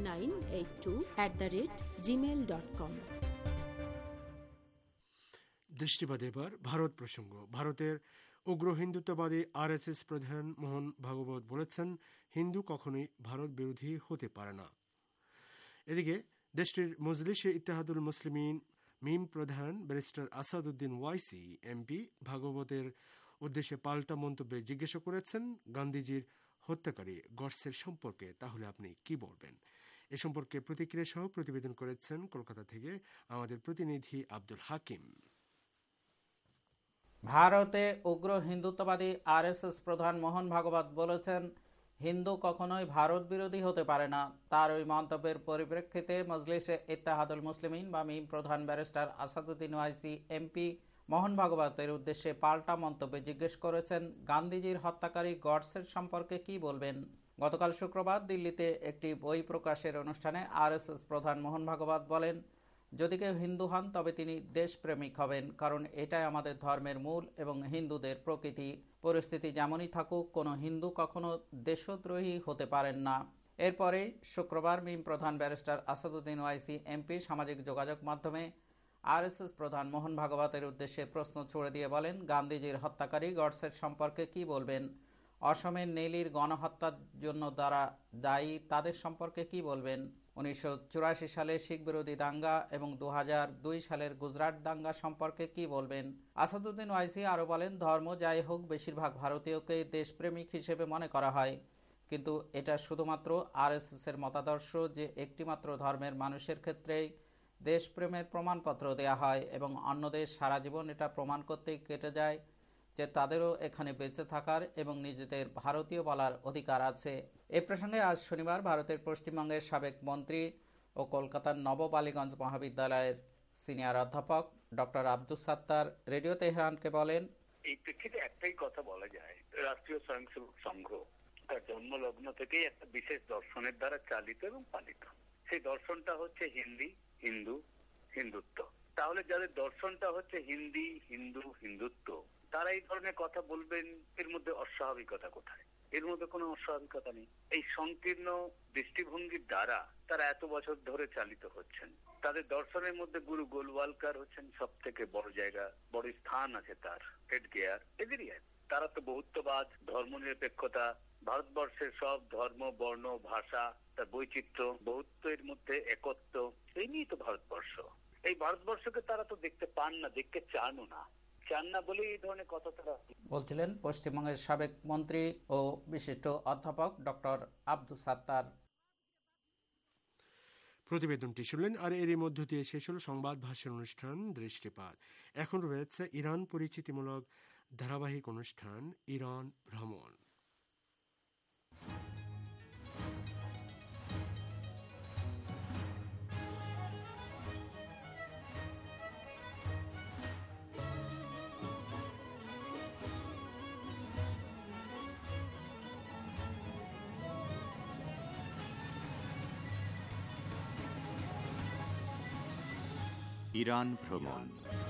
S7: radioteheran1982@gmail.com।
S5: দৃষ্টিপাত এবার ভারত প্রসঙ্গ। ভারতের উগ্র হিন্দুত্ববাদী আরএসএস প্রধান মোহন ভাগবত বলেছেন, হিন্দু কখনোই ভারত বিরোধী হতে পারে না। এদিকে দেশটির মজলিসে ইত্তেহাদুল মুসলিমিন মিম প্রধান ব্যারিস্টার আসাদউদ্দিন ওয়াইসি এমপি ভাগবতের উদ্দেশ্যে পাল্টা মন্তব্যে জিজ্ঞাসা করেছেন, গান্ধীজির হত্যাকারী গডসের সম্পর্কে তাহলে আপনি কি বলবেন? এ সম্পর্কে প্রতিক্রিয়া সহ প্রতিবেদন করেছেন কলকাতা থেকে আমাদের প্রতিনিধি আব্দুল হাকিম।
S6: ভারতে উগ্র হিন্দুত্ববাদী আরএসএস প্রধান মোহন ভাগবত বলেছেন, হিন্দু কখনোই ভারত বিরোধী হতে পারে না। তার ওই মন্তব্যের পরিপ্রেক্ষিতে মজলিসে ইত্তেহাদুল মুসলিমিন বা মিম প্রধান ব্যারিস্টার আসাদউদ্দিন ওয়াইসি এমপি মোহন ভাগবতের উদ্দেশ্যে পাল্টা মন্তব্যে জিজ্ঞেস করেছেন, গান্ধীজির হত্যাকারী গডসের সম্পর্কে কি বলবেন? গতকাল শুক্রবার দিল্লিতে একটি বই প্রকাশের অনুষ্ঠানে আরএসএস প্রধান মোহন ভাগবত বলেন, যদি কেউ হিন্দু হন তবে তিনি দেশপ্রেমিক হবেন, কারণ এটাই আমাদের ধর্মের মূল এবং হিন্দুদের প্রকৃতি। পরিস্থিতি যেমনই থাকুক, কোনো হিন্দু কখনো দেশদ্রোহী হতে পারেন না। এরপরে শুক্রবার মিম প্রধান ব্যারিস্টার আসাদউদ্দিন ওয়াইসি এমপি সামাজিক যোগাযোগ মাধ্যমে আরএসএস প্রধান মোহন ভাগবতের উদ্দেশ্যে প্রশ্ন ছুড়ে দিয়ে বলেন, গান্ধীজির হত্যাকারী গডসের সম্পর্কে কি বলবেন? অসমের নেলির গণহত্যার জন্য যারা দায়ী তাদের সম্পর্কে কি বলবেন? 1984 সালে শিখ বিরোধী দাঙ্গা এবং 2002 সালের গুজরাট দাঙ্গা সম্পর্কে কি বলবেন? আসাদউদ্দিন ওয়াইসি আরও বলেন, ধর্ম যাই হোক, বেশিরভাগ ভারতীয়কে দেশপ্রেমিক হিসেবে মনে করা হয়, কিন্তু এটা শুধুমাত্র আরএসএসের মতাদর্শ যে একটিমাত্র ধর্মের মানুষের ক্ষেত্রেই দেশপ্রেমের প্রমাণপত্র দেয়া হয় এবং অন্য দেশ সারা জীবন এটা প্রমাণ করতেই কেটে যায় যে তাদেরও এখানে বেঁচে থাকার এবং নিজেদের ভারতীয় বলার অধিকার আছে। এ প্রসঙ্গে আজ শনিবার ভারতের পশ্চিমবঙ্গের সাবেক মন্ত্রী ও কলকাতার নববালিগঞ্জ মহাবিদ্যালয়ের সিনিয়র অধ্যাপক ডক্টর আব্দুস সাত্তার রেডিও তেহরানকে বলেন,
S8: এই প্রেক্ষিতে একটাই কথা বলা যায়, রাষ্ট্রীয় স্বয়ংসেবক সংঘ তার জন্মলগ্ন থেকেই একটা বিশেষ দর্শনের দ্বারা চালিত এবং পালিত। সেই দর্শনটা হচ্ছে হিন্দু, হিন্দুত্ব। তাহলে যাদের দর্শনটা হচ্ছে হিন্দুত্ব, তারা এই ধরনের কথা বলবেন, এর মধ্যে অস্বাভাবিকতা কোথায়? এর মধ্যে কোনো অস্বাভাবিকতা নেই। এই সংকীর্ণ দৃষ্টিভঙ্গির দ্বারা তারা এত বছর ধরে চালিত হচ্ছেন। তাদের দর্শনের মধ্যে গুরু গোলওয়ালকার হচ্ছেন সব থেকে বড় জায়গা, বড় স্থান আছে তার, হেড গিয়ার এদেরই। তারা তো বহুত্ববাদ, ধর্মনিরপেক্ষতা, ভারতবর্ষের সব ধর্ম, বর্ণ, ভাষা, তার বৈচিত্র্য, বহুত্বের মধ্যে একত্ব, এই নিয়েই তো ভারতবর্ষ। এই ভারতবর্ষকে তারা তো দেখতে পান না, দেখতে চানও না বলে এই ধরনের কথা তারা
S6: বলছিলেন পশ্চিমবঙ্গের সাবেক মন্ত্রী ও বিশিষ্ট অধ্যাপক ডক্টর আব্দুস সাত্তার।
S5: প্রতিবেদনটি শুনলেন। আর এরই মধ্য দিয়ে শেষ হল সংবাদ ভাষণ অনুষ্ঠান দৃষ্টিপাত। এখন রয়েছে ইরান পরিচিতিমূলক ধারাবাহিক অনুষ্ঠান ইরান ভ্রমণ।
S2: ইরান ভ্রমণ।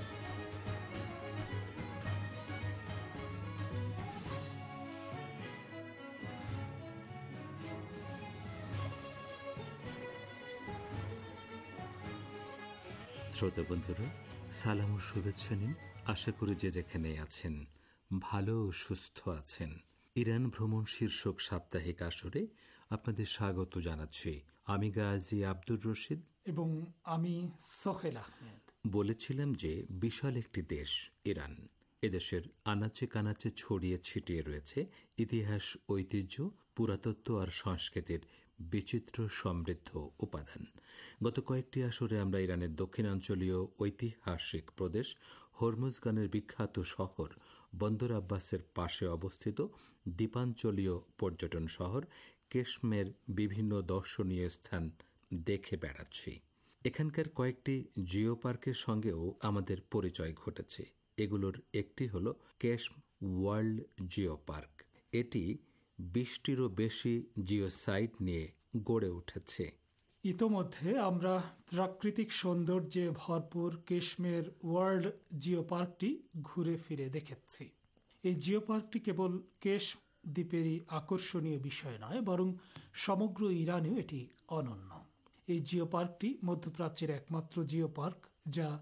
S9: শ্রোতা বন্ধুরা, সালাম ও শুভেচ্ছা নিন। আশা করি যে যেখানে আছেন ভালো ও সুস্থ আছেন। ইরান ভ্রমণ শীর্ষক সাপ্তাহিক আসরে আপনাদের স্বাগত জানাচ্ছি। আমি গাজী আব্দুর রশিদ
S10: এবং আমি সোহেল আহমেদ।
S9: বলেছিলাম যে বিশাল একটি দেশ ইরান। এদেশের আনাচে কানাচে ছড়িয়ে ছিটিয়ে রয়েছে ইতিহাস, ঐতিহ্য, পুরাতত্ত্ব আর সংস্কৃতির বিচিত্র সমৃদ্ধ উপাদান। গত কয়েকটি আসরে আমরা ইরানের দক্ষিণাঞ্চলীয় ঐতিহাসিক প্রদেশ হরমুজগানের বিখ্যাত শহর বন্দর আব্বাসের পাশে অবস্থিত দ্বীপাঞ্চলীয় পর্যটন শহর কেশমের বিভিন্ন দর্শনীয় স্থান দেখে বেড়াচ্ছি। এখানকার কয়েকটি জিও পার্কের সঙ্গেও আমাদের পরিচয় ঘটেছে। এগুলোর একটি হল কেশম ওয়ার্ল্ড জিও পার্ক। এটি 20টিরও বেশি জিও সাইট নিয়ে গড়ে উঠেছে।
S10: ইতোমধ্যে আমরা প্রাকৃতিক সৌন্দর্যে ভরপুর কেশমের ওয়ার্ল্ড জিও পার্কটি ঘুরে ফিরে দেখেছি। এই জিও পার্কটি কেবল কেশম দ্বীপেরই আকর্ষণীয় বিষয় নয়, বরং সমগ্র ইরানেও এটি অনন্য। এই জিও পার্কটি মধ্যপ্রাচ্যের একমাত্র জিও পার্ক যা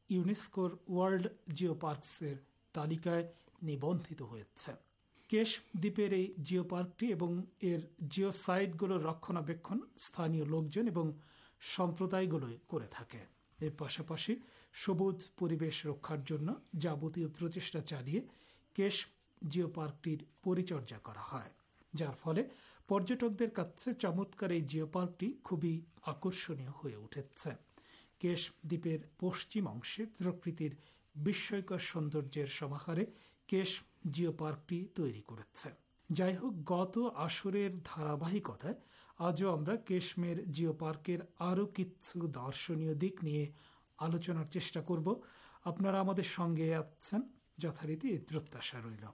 S10: ইউনেস্কোর ওয়ার্ল্ড জিও পার্কসের তালিকায় নিবন্ধিত হয়েছে। কেশ দ্বীপের এই জিও পার্কটি এবং এর জিও সাইটগুলোর রক্ষণাবেক্ষণ স্থানীয় লোকজন এবং সম্প্রদায়গুলোই করে থাকে। এর পাশাপাশি সবুজ পরিবেশ রক্ষার জন্য যাবতীয় প্রচেষ্টা চালিয়ে কেশ জিও পার্কটির পরিচর্যা করা হয়, যার ফলে পর্যটকদের কাছে চমৎকার এই জিও পার্কটি খুবই আকর্ষণীয় হয়ে উঠেছে। কেশ দ্বীপের পশ্চিম অংশে প্রকৃতির বিস্ময়কর সৌন্দর্যের সমাহারে কেশ জিও পার্কটি তৈরি করেছে। যাই হোক, গত আসরের ধারাবাহিকতায় আজও আমরা কেশমের জিও পার্কের আরও কিছু দর্শনীয় দিক নিয়ে আলোচনার চেষ্টা করব। আপনারা আমাদের সঙ্গে আছেন, যথারীতি প্রত্যাশা রইল।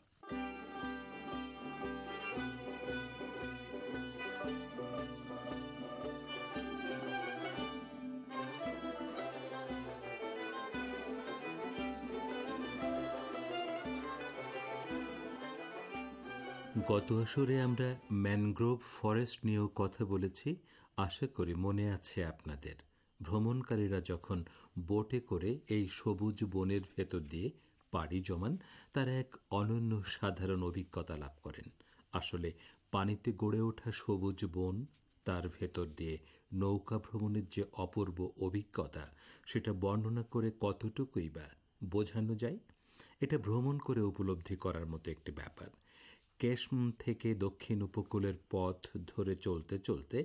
S9: গত আসরে আমরা ম্যানগ্রোভ ফরেস্ট নিয়েও কথা বলেছি। আশা করি মনে আছে আপনাদের। ভ্রমণকারীরা যখন বোটে করে এই সবুজ বনের ভেতর দিয়ে পাড়ি জমান, তারা এক অনন্য সাধারণ অভিজ্ঞতা লাভ করেন। আসলে পানিতে গড়ে ওঠা সবুজ বন, তার ভেতর দিয়ে নৌকা ভ্রমণের যে অপূর্ব অভিজ্ঞতা, সেটা বর্ণনা করে কতটুকুই বা বোঝানো যায়। এটা ভ্রমণ করে উপলব্ধি করার মতো একটি ব্যাপার। কেশম থেকে দক্ষিণ উপকূলের পথ ধরে চলতে চলতে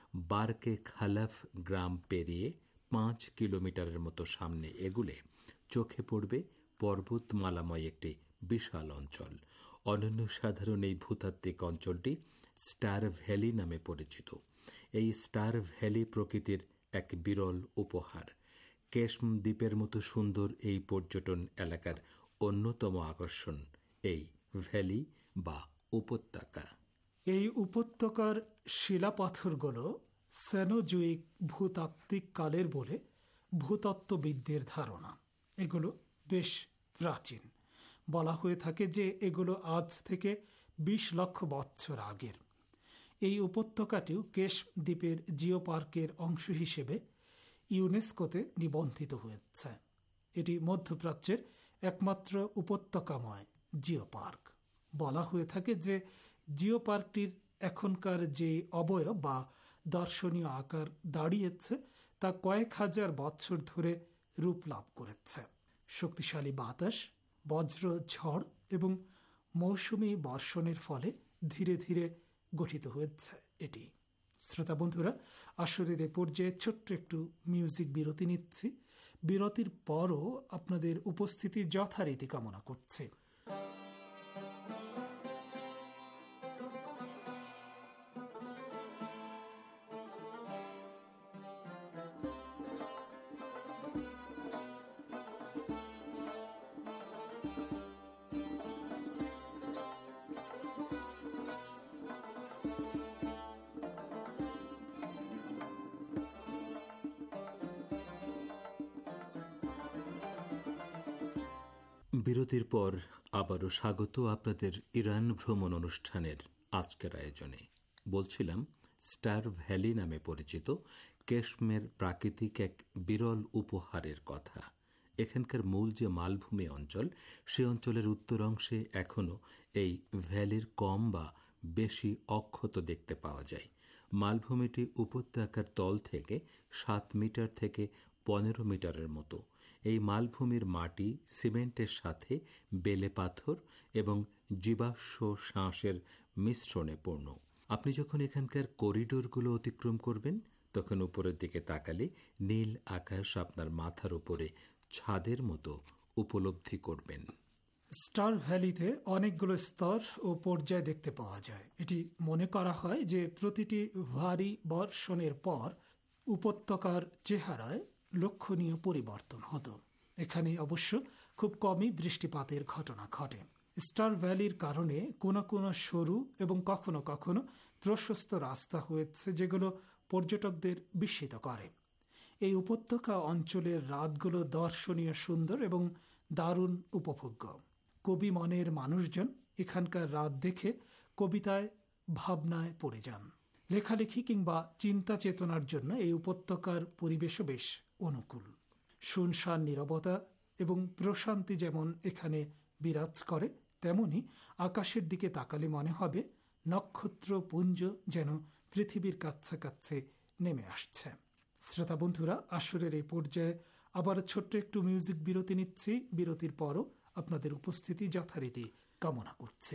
S9: বারকে খালাফ গ্রাম পেরিয়ে 5 কিলোমিটারের মতো সামনে এগুলে চোখে পড়বে পর্বতমালাময় একটি বিশাল অঞ্চল। অনন্য সাধারণ এই ভূতাত্ত্বিক অঞ্চলটি স্টার ভ্যালি নামে পরিচিত। এই স্টার ভ্যালি প্রকৃতির এক বিরল উপহার। কেশম দ্বীপের মতো সুন্দর এই পর্যটন এলাকার অন্যতম আকর্ষণ এই ভ্যালি বা উপত্যকা।
S10: এই উপত্যকার শিলাপাথরগুলো সেনোজুইক ভূতাত্ত্বিক কালের বলে ভূতত্ত্ববিদদের ধারণা। এগুলো বেশ প্রাচীন। বলা হয়ে থাকে যে এগুলো আজ থেকে 20 লক্ষ বছর আগের। এই উপত্যকাটিও কেশ দ্বীপের জিও পার্কের অংশ হিসেবে ইউনেস্কোতে নিবন্ধিত হয়েছে। এটি মধ্যপ্রাচ্যের একমাত্র উপত্যকাময় জিও পার্ক। বলা হয়ে থাকে যে জিও পার্কটির এখনকার যে অবয়ব বা দর্শনীয় আকার দাঁড়িয়েছে, তা কয়েক হাজার বছর ধরে রূপ লাভ করেছে। শক্তিশালী বাতাস, বজ্র ঝড় এবং মৌসুমী বর্ষণের ফলে ধীরে ধীরে গঠিত হয়েছে এটি। শ্রোতা বন্ধুরা, আসরের এ পর্যায়ে ছোট্ট একটু মিউজিক বিরতি নিচ্ছি। বিরতির পরও আপনাদের উপস্থিতি যথারীতি কামনা করছে।
S9: বিরতির পর আবারও স্বাগত আপনাদের ইরান ভ্রমণ অনুষ্ঠানের আজকের আয়োজনে। বলছিলাম, স্টার ভ্যালি নামে পরিচিত কেশমের প্রাকৃতিক এক বিরল উপহারের কথা। এখানকার মূল যে মালভূমি অঞ্চল, সে অঞ্চলের উত্তর অংশে এখনও এই ভ্যালির কম বা বেশি অক্ষত দেখতে পাওয়া যায়। মালভূমিটি উপত্যকার তল থেকে 7 মিটার থেকে 15 মিটারের মতো। এই মালভূমির মাটি সিমেন্টের সাথে বেলে পাথর এবং জীবাশ্ম শাঁসের মিশ্রণে পূর্ণ। আপনি যখন এখানকার করিডোরগুলো অতিক্রম করবেন, তখন উপরের দিকে তাকালে নীল আকাশ আপনার মাথার উপরে ছাদের মতো উপলব্ধি করবেন।
S10: স্টার ভ্যালিতে অনেকগুলো স্তর ও পর্যায় দেখতে পাওয়া যায়। এটি মনে করা হয় যে প্রতিটি ভারী বর্ষণের পর উপত্যকার চেহারায় লক্ষণীয় পরিবর্তন হতো। এখানে অবশ্য খুব কমই বৃষ্টিপাতের ঘটনা ঘটে। স্টার ভ্যালির কারণে কোনো কোনো সরু এবং কখনো কখনো প্রশস্ত রাস্তা হয়েছে, যেগুলো পর্যটকদের বিস্মিত করে। এই উপত্যকা অঞ্চলের রাতগুলো দর্শনীয়, সুন্দর এবং দারুণ উপভোগ্য। কবি মনের মানুষজন এখানকার রাত দেখে কবিতায়, ভাবনায় পড়ে যান। লেখালেখি কিংবা চিন্তা চেতনার জন্য এই উপত্যকার পরিবেশও বেশ অনুকূল। শুনশান নীরবতা এবং প্রশান্তি যেমন এখানে বিরাজ করে, তেমনি আকাশের দিকে তাকালে মনে হবে নক্ষত্রপুঞ্জ যেন পৃথিবীর কাছাকাছি নেমে আসছে। শ্রোতা বন্ধুরা, আসরের এই পর্যায়ে আবার ছোট্ট একটু মিউজিক বিরতি নিচ্ছি। বিরতির পরও আপনাদের উপস্থিতি যথারীতি কামনা করছি।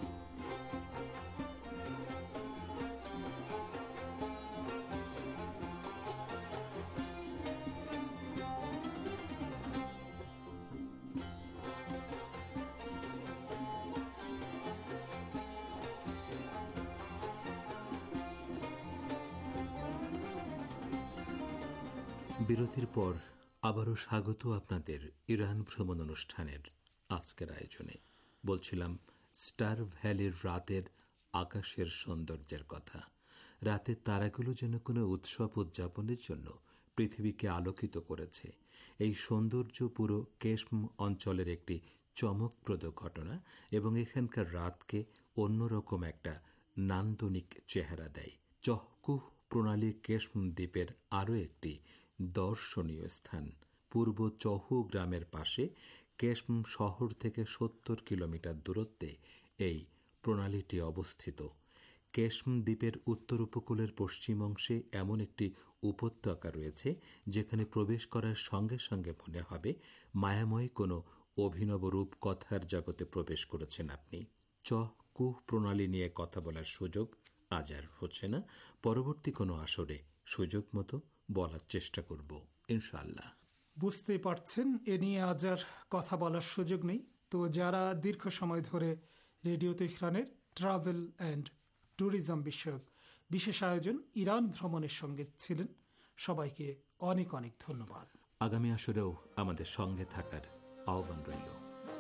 S9: বিরতির পর আবারও স্বাগত আপনাদের ইরান ভ্রমণ অনুষ্ঠানের আজকের আয়োজনে। বলছিলাম স্টার ভ্যালির রাতের আকাশের সৌন্দর্যের কথা। রাতের তারাগুলো যেন কোনো উৎসব উদযাপনের জন্য পৃথিবীকে আলোকিত করেছে। এই সৌন্দর্য পুরো কেশম অঞ্চলের একটি চমকপ্রদ ঘটনা এবং এখানকার রাতকে অন্যরকম একটা নান্দনিক চেহারা দেয়। চহকুহ প্রণালী কেশম দ্বীপের আরও একটি দর্শনীয় স্থান। পূর্ব চহু গ্রামের পাশে কেশম শহর থেকে ৭০ কিলোমিটার দূরত্বে এই প্রণালীটি অবস্থিত। কেশম দ্বীপের উত্তর উপকূলের পশ্চিম অংশে এমন একটি উপত্যকা রয়েছে যেখানে প্রবেশ করার সঙ্গে সঙ্গে মনে হবে মায়াময় কোনো অভিনব রূপকথার জগতে প্রবেশ করেছেন আপনি। চহকুহ প্রণালী নিয়ে কথা বলার সুযোগ আজ আর হচ্ছে না। পরবর্তী কোনো আসরে সুযোগ মতো বলার চেষ্টা করব ইনশাআল্লাহ।
S10: বুঝতে পারছেন এ নিয়ে আজ আর কথা বলার সুযোগ নেই। তো যারা দীর্ঘ সময় ধরে রেডিও তেহরানের ট্রাভেল অ্যান্ড ট্যুরিজম বিষয়ক বিশেষ আয়োজন ইরান ভ্রমণের সঙ্গে ছিলেন, সবাইকে অনেক অনেক ধন্যবাদ।
S9: আগামী আসরেও আমাদের সঙ্গে থাকার আহ্বান রইল।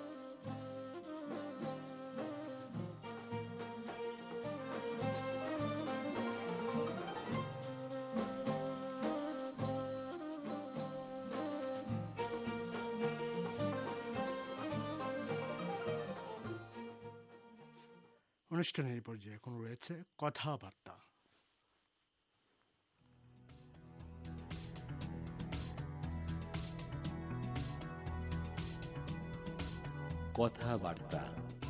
S5: অনুষ্ঠানের পর্যায়ে এখন রয়েছে কথাবার্তা।
S9: কথাবার্তা।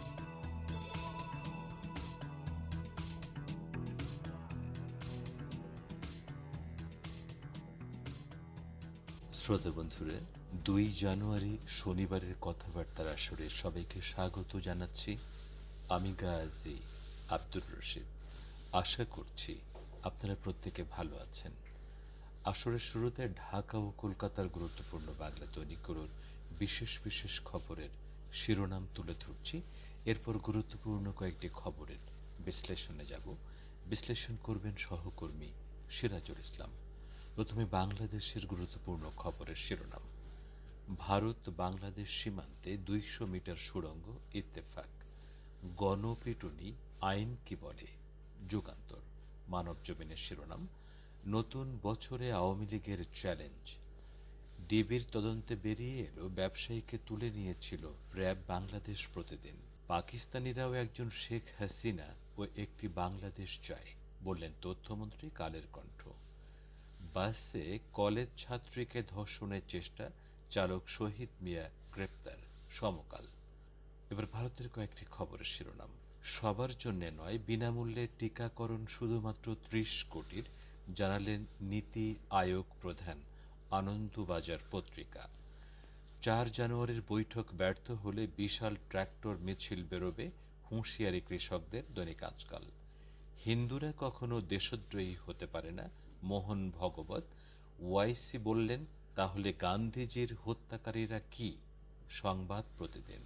S11: শ্রোতা বন্ধুরা, ২ জানুয়ারি শনিবারের কথাবার্তার আসরে সবাইকে স্বাগত জানাচ্ছি। আমি গাজী আব্দুর রশিদ। আশা করছি আপনারা প্রত্যেকে ভালো আছেন। আসরের শুরুতে ঢাকা ও কলকাতার গুরুত্বপূর্ণ বাংলা দৈনিকগুলোর বিশেষ বিশেষ খবরের শিরোনাম তুলে ধরছি। এরপর গুরুত্বপূর্ণ কয়েকটি খবরের বিশ্লেষণে যাব। বিশ্লেষণ করবেন সহকর্মী সিরাজুল ইসলাম। প্রথমে বাংলাদেশের গুরুত্বপূর্ণ খবরের শিরোনাম। ভারত বাংলাদেশ সীমান্তে ২০০ মিটার সুড়ঙ্গ ইত্তেফাক। গণপিটুনি আইন কি বলে, যুগান্তর। মানব জমিনের শিরোনাম। নতুন বছরে আওয়ামী লীগের চ্যালেঞ্জ। ডিবির তদন্তে বেরিয়ে এলো ব্যবসায়ীকে তুলে নিয়েছিল র্যাব বাংলাদেশ প্রতিদিন। পাকিস্তানিরাও একজন শেখ হাসিনা ও একটি বাংলাদেশ চায়, বললেন তথ্যমন্ত্রী কালের কণ্ঠ। বাসে কলেজ ছাত্রীকে ধর্ষণের চেষ্টা, চালক শহীদ মিয়া গ্রেপ্তার, সমকাল। এবার ভারতের কয়েকটি খবরের শিরোনাম। সবার জন্য নয়, বিনামূল্যে টিকাকরণ শুধুমাত্র ৩০ কোটির, জানালেন নীতি আয়োগ প্রধান। আনন্দবাজার পত্রিকা। ৪ জানুয়ারির বৈঠক ব্যর্থ হলে বিশাল ট্রাক্টর মিছিল বেরোবে, হুঁশিয়ারি কৃষকদের, দৈনিক আজকাল। হিন্দুরা কখনো দেশদ্রোহী হতে পারে না, মোহন ভগবত। ওয়াইসি বললেন, তাহলে গান্ধীজির হত্যাকারীরা কি, সংবাদ প্রতিদিন।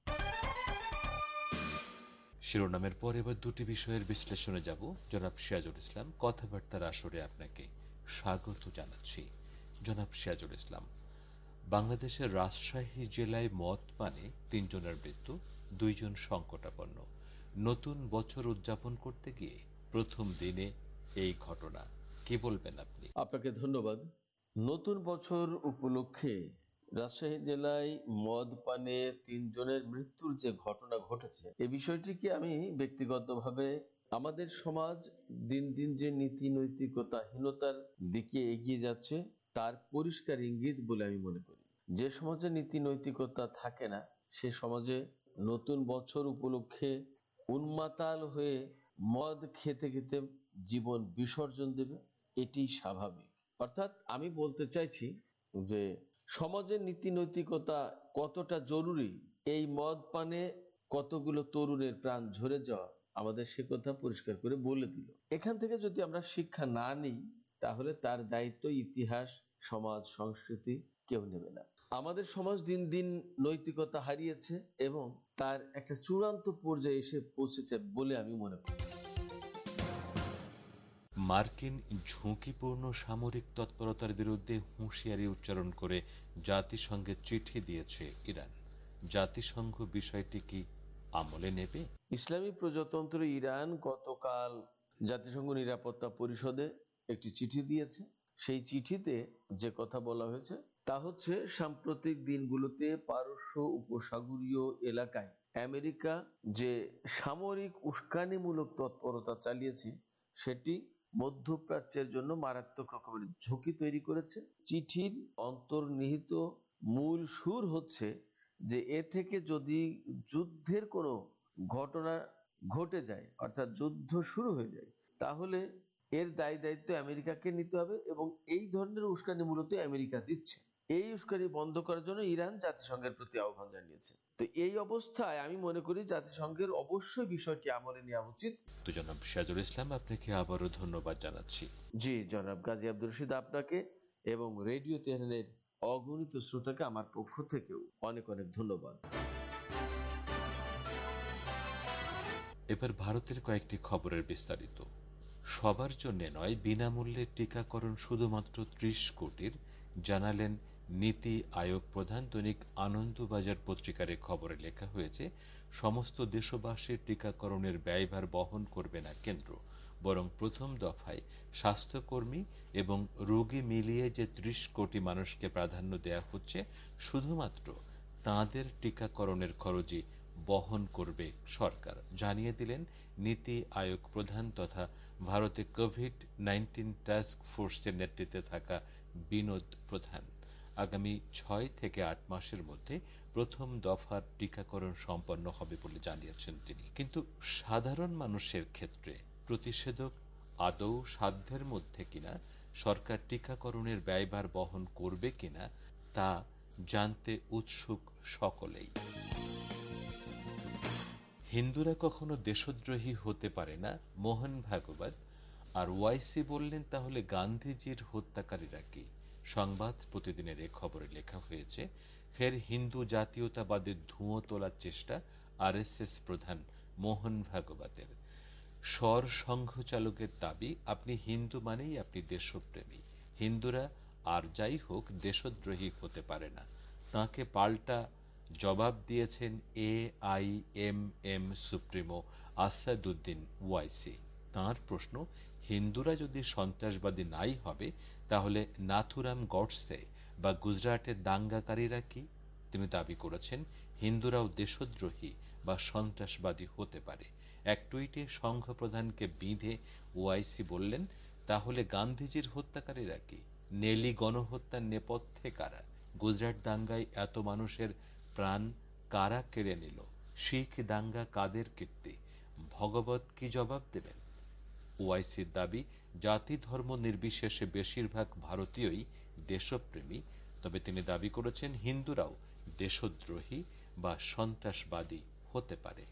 S11: শিরোনামের পর এবার দুটি বিষয়ের বিশ্লেষণে যাব। জনাব সিরাজুল ইসলাম, কথাবার্তার আসরে আপনাকে স্বাগত জানাচ্ছি। জনাব সিরাজুল ইসলাম, বাংলাদেশের রাজশাহী জেলায় মদ পানে ৩ জনের মৃত্যু, ২ জন সংকটাপন্ন। নতুন বছর উদযাপন করতে গিয়ে প্রথম দিনে এই ঘটনা, কি বলবেন আপনি?
S12: আপনাকে ধন্যবাদ। নতুন বছর উপলক্ষে রাজশাহী জেলায় মদ পানে ৩ জনের মৃত্যুর যে ঘটনা ঘটেছে, এই বিষয়টিকে আমি ব্যক্তিগতভাবে আমাদের সমাজ দিন দিন যে নীতি নৈতিকতাহীনতার দিকে এগিয়ে যাচ্ছে, তার পরিষ্কার ইঙ্গিত বলে আমি মনে করি। যে সমাজে নীতি নৈতিকতা থাকে না, সে সমাজে নতুন বছর উপলক্ষে উন্মাতাল হয়ে মদ খেতে খেতে জীবন বিসর্জন দেবে, এটি স্বাভাবিক। অর্থাৎ আমি বলতে চাইছি যে সমাজের নীতি নৈতিকতা কতটা জরুরি, এই মদ পানে কতগুলো তরুণের প্রাণ ঝরে যাওয়া আমাদের সে কথা পরিষ্কার করে বলে দিল। এখান থেকে যদি আমরা শিক্ষা না নিই, তাহলে তার দায়িত্ব ইতিহাস, সমাজ, সংস্কৃতি কেউ নেবে না। আমাদের সমাজ দিন দিন নৈতিকতা হারিয়েছে এবং তার একটা চূড়ান্ত পর্যায়ে এসে পৌঁছেছে বলে আমি মনে করি।
S11: মার্কিন ঝুঁকিপূর্ণ সামরিক তৎপরতার বিরুদ্ধে হুঁশিয়ারি উচ্চারণ করে জাতিসংঘে চিঠি দিয়েছে ইরান। জাতিসংঘ বিষয়টি কি আমলে নেবে?
S12: ইসলামী প্রজাতন্ত্র ইরান গতকাল জাতিসংঘ নিরাপত্তা পরিষদে একটি চিঠি দিয়েছে। সেই চিঠিতে যে কথা বলা হয়েছে তা হচ্ছে, সাম্প্রতিক দিনগুলোতে পারস্য উপসাগরীয় এলাকায় আমেরিকা যে সামরিক উস্কানিমূলক তৎপরতা চালিয়েছে, সেটি মধ্যপ্রাচ্যের জন্য মারাত্মক রকমের ঝুঁকি তৈরি করেছে। চিঠির অন্তর্নিহিত মূল সুর হচ্ছে যে এ থেকে যদি যুদ্ধের কোনো ঘটনা ঘটে যায়, অর্থাৎ যুদ্ধ শুরু হয়ে যায়, তাহলে এর দায় দায়িত্ব আমেরিকাকে নিতে হবে এবং এই ধরনের উস্কানি মূলত আমেরিকা দিচ্ছে। এই উস্কানি বন্ধ করার জন্য ইরান জাতিসংঘের প্রতি আহ্বান জানিয়েছে। তো এই অবস্থায় আমি মনে করি জাতিসংঘের অবশ্যই বিষয়টি আমলে নেওয়া উচিত।
S11: তো জনাব সিরাজুল ইসলাম, আপনাকে আবারও ধন্যবাদ জানাচ্ছি।
S12: জি জনাব গাজী আব্দুর রশিদ, আপনাকে এবং রেডিও তেহরানের অগণিত শ্রোতাকে আমার পক্ষ থেকেও অনেক অনেক ধন্যবাদ।
S11: এবার ভারতের কয়েকটি খবরের বিস্তারিত। সবার জন্য নয়, বিনামূল্যে টিকাকরণ শুধুমাত্র 30 কোটির, জানালেন নীতি আয়োগ প্রধান। দৈনিক আনন্দবাজার পত্রিকার খবরে লেখা হয়েছে, সমস্ত দেশবাসীর টিকাকরণের ব্যয়ভার বহন করবে না কেন্দ্র, বরং প্রথম দফায় স্বাস্থ্যকর্মী এবং রোগী মিলিয়ে যে 30 কোটি মানুষকে প্রাধান্য দেয়া হচ্ছে, শুধুমাত্র তাঁদের টিকাকরণের খরচই বহন করবে সরকার, জানিয়ে দিলেন নীতি আয়োগ প্রধান তথা ভারতে কোভিড-19 টাস্ক ফোর্সের নেতৃত্বে থাকা বিনোদ প্রধান। আগামী 6 থেকে 8 মাসের মধ্যে প্রথম দফার টিকাকরণ সম্পন্ন হবে বলে জানিয়েছেন তিনি। কিন্তু সাধারণ মানুষের ক্ষেত্রে প্রতিষেধক আদৌ সাধ্যের মধ্যে কিনা, সরকার টিকাকরণের ব্যয়ভার বহন করবে কিনা, তা জানতে উৎসুক সকলেই। হিন্দুরা কখনো দেশদ্রোহী হতে পারে না, মোহন ভাগবত। আর ওয়াইসি বললেন, তাহলে গান্ধীজির হত্যাকারীরা কি? সংবাদ প্রতিদিনের এ খবরে লেখা হয়েছে, ফের হিন্দু জাতীয়তাবাদের ধুঁয়ো তোলার চেষ্টা আরএসএস প্রধান মোহন ভাগবতের। স্বর সংঘ চালকের দাবি, আপনি হিন্দু মানেই আপনি দেশপ্রেমী, হিন্দুরা আর যাই হোক দেশদ্রোহী হতে পারে না। তাকে পাল্টা জবাব দিয়েছেন AIMM সুপ্রিমো আসাদুদ্দিন ওয়াইসি। তাঁর প্রশ্ন, হিন্দুরা যদি সন্ত্রাসবাদী নাই হবে, তাহলে নাথুরাম গডসে বা গুজরাটের দাঙ্গাকারীরা কি? তিনি দাবি করেছেন, হিন্দুরাও দেশদ্রোহী বা সন্ত্রাসবাদী হতে পারে। এক টুইটে সংঘ প্রধানকে বিঁধে ওয়াইসি বললেন, তাহলে গান্ধীজির হত্যাকারীরা কি? নেলি গণহত্যার নেপথ্যে কারা? গুজরাট দাঙ্গায় এত মানুষের প্রাণ কারা কেড়ে নিল? শিখ দাঙ্গা কাদের কীর্তি? ভগবত কি জবাব দেবেন? ওয়াইসির দাবি, জাতি ধর্ম নির্বিশেষে বেশিরভাগ ভারতীয়ই দেশপ্রেমী, তবে তিনি দাবি করেছেন হিন্দুরাও দেশদ্রোহী বা সন্ত্রাসবাদী হতে পারে।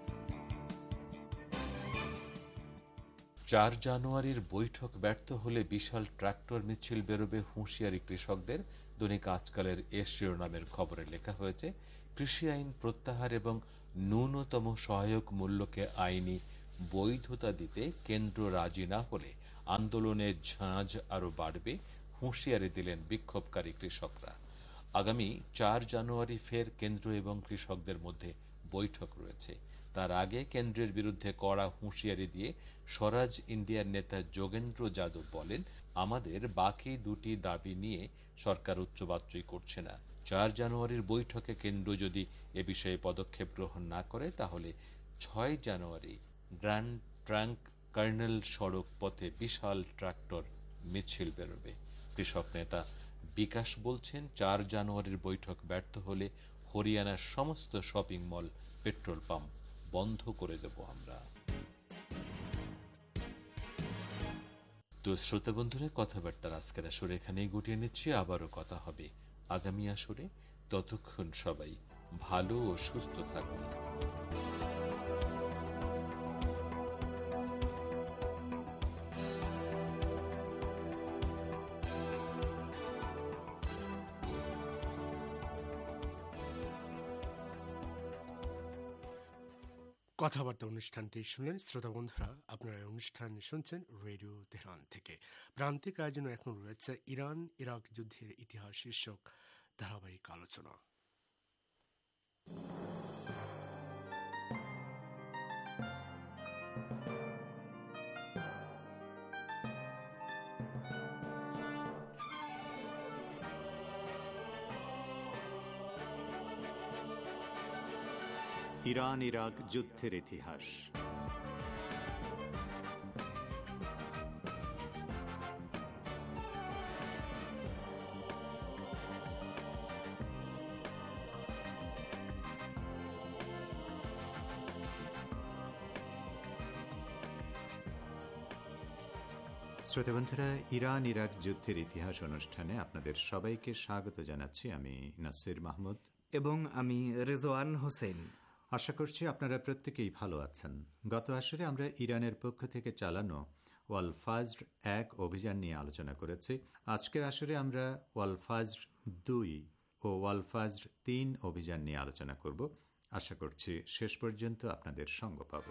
S11: 4 জানুয়ারির বৈঠক ব্যর্থ হলে বিশাল ট্রাক্টর মিছিল বেরোবে, হুঁশিয়ারি কৃষকদের। দৈনিক আজকালের এ শিরোনামের খবরে লেখা হয়েছে, কৃষি আইন প্রত্যাহার এবং ন্যূনতম সহায়ক মূল্যকে আইনি বৈধতা দিতে কেন্দ্র রাজি না হলে আন্দোলনের ঝাঁজ আরো বাড়বে, হুঁশিয়ারি দিলেন বিক্ষোভকারী কৃষকরা। আগামী 4 জানুয়ারি ফের কেন্দ্র এবং কৃষকদের মধ্যে বৈঠক রয়েছে। তার আগে কেন্দ্রের বিরুদ্ধে কড়া হুঁশিয়ারি দিয়ে স্বরাজ ইন্ডিয়ার নেতা যোগেন্দ্র যাদব বলেন, আমাদের বাকি দুটি দাবি নিয়ে সরকার উচ্চবাচ্যই করছে না। 4 জানুয়ারির বৈঠকে কেন্দ্র যদি এ বিষয়ে পদক্ষেপ গ্রহণ না করে, তাহলে 6 জানুয়ারি গ্র্যান্ড ট্রাঙ্ক কার্নেল সড়ক পথে বিশাল ট্রাক্টর মিছিল বেরোবে। কৃষক নেতা বিকাশ বলছেন 4 জানুয়ারির বৈঠক ব্যর্থ হলে হরিয়ানার সমস্ত শপিং মল, পেট্রোল পাম্প বন্ধ করে দেব আমরা। তো শ্রোতা বন্ধুরা, কথাবার্তার আজকের আসরে এখানেই গুটিয়ে নিচ্ছি। আবারও কথা হবে আগামী আসরে। ততক্ষণ সবাই ভালো ও সুস্থ থাকুন।
S5: কথাবার্তা অনুষ্ঠানটি শুনলেন শ্রোতা বন্ধুরা। আপনারা অনুষ্ঠান শুনছেন রেডিও তেহরান থেকে। প্রান্তিক আয়োজনে এখন রয়েছে ইরান ইরাক যুদ্ধের ইতিহাস শীর্ষক ধারাবাহিক আলোচনা।
S2: ইরান ইরাক যুদ্ধের ইতিহাস। শ্রোতাবন্ধুরা, ইরান ইরাক যুদ্ধের ইতিহাস অনুষ্ঠানে আপনাদের সবাইকে স্বাগত জানাচ্ছি। আমি নাসির মাহমুদ
S4: এবং আমি রেজওয়ান হোসেন।
S2: আশা করছি আপনারা প্রত্যেকেই ভালো আছেন। গত আসরে আমরা ইরানের পক্ষ থেকে চালানো ওয়াল ফাজর 1 অভিযান নিয়ে আলোচনা করেছি। আজকের আসরে আমরা ওয়াল ফাজর 2 ও ওয়াল ফাজর 3 অভিযান নিয়ে আলোচনা করব। আশা করছি শেষ পর্যন্ত আপনাদের সঙ্গ পাব।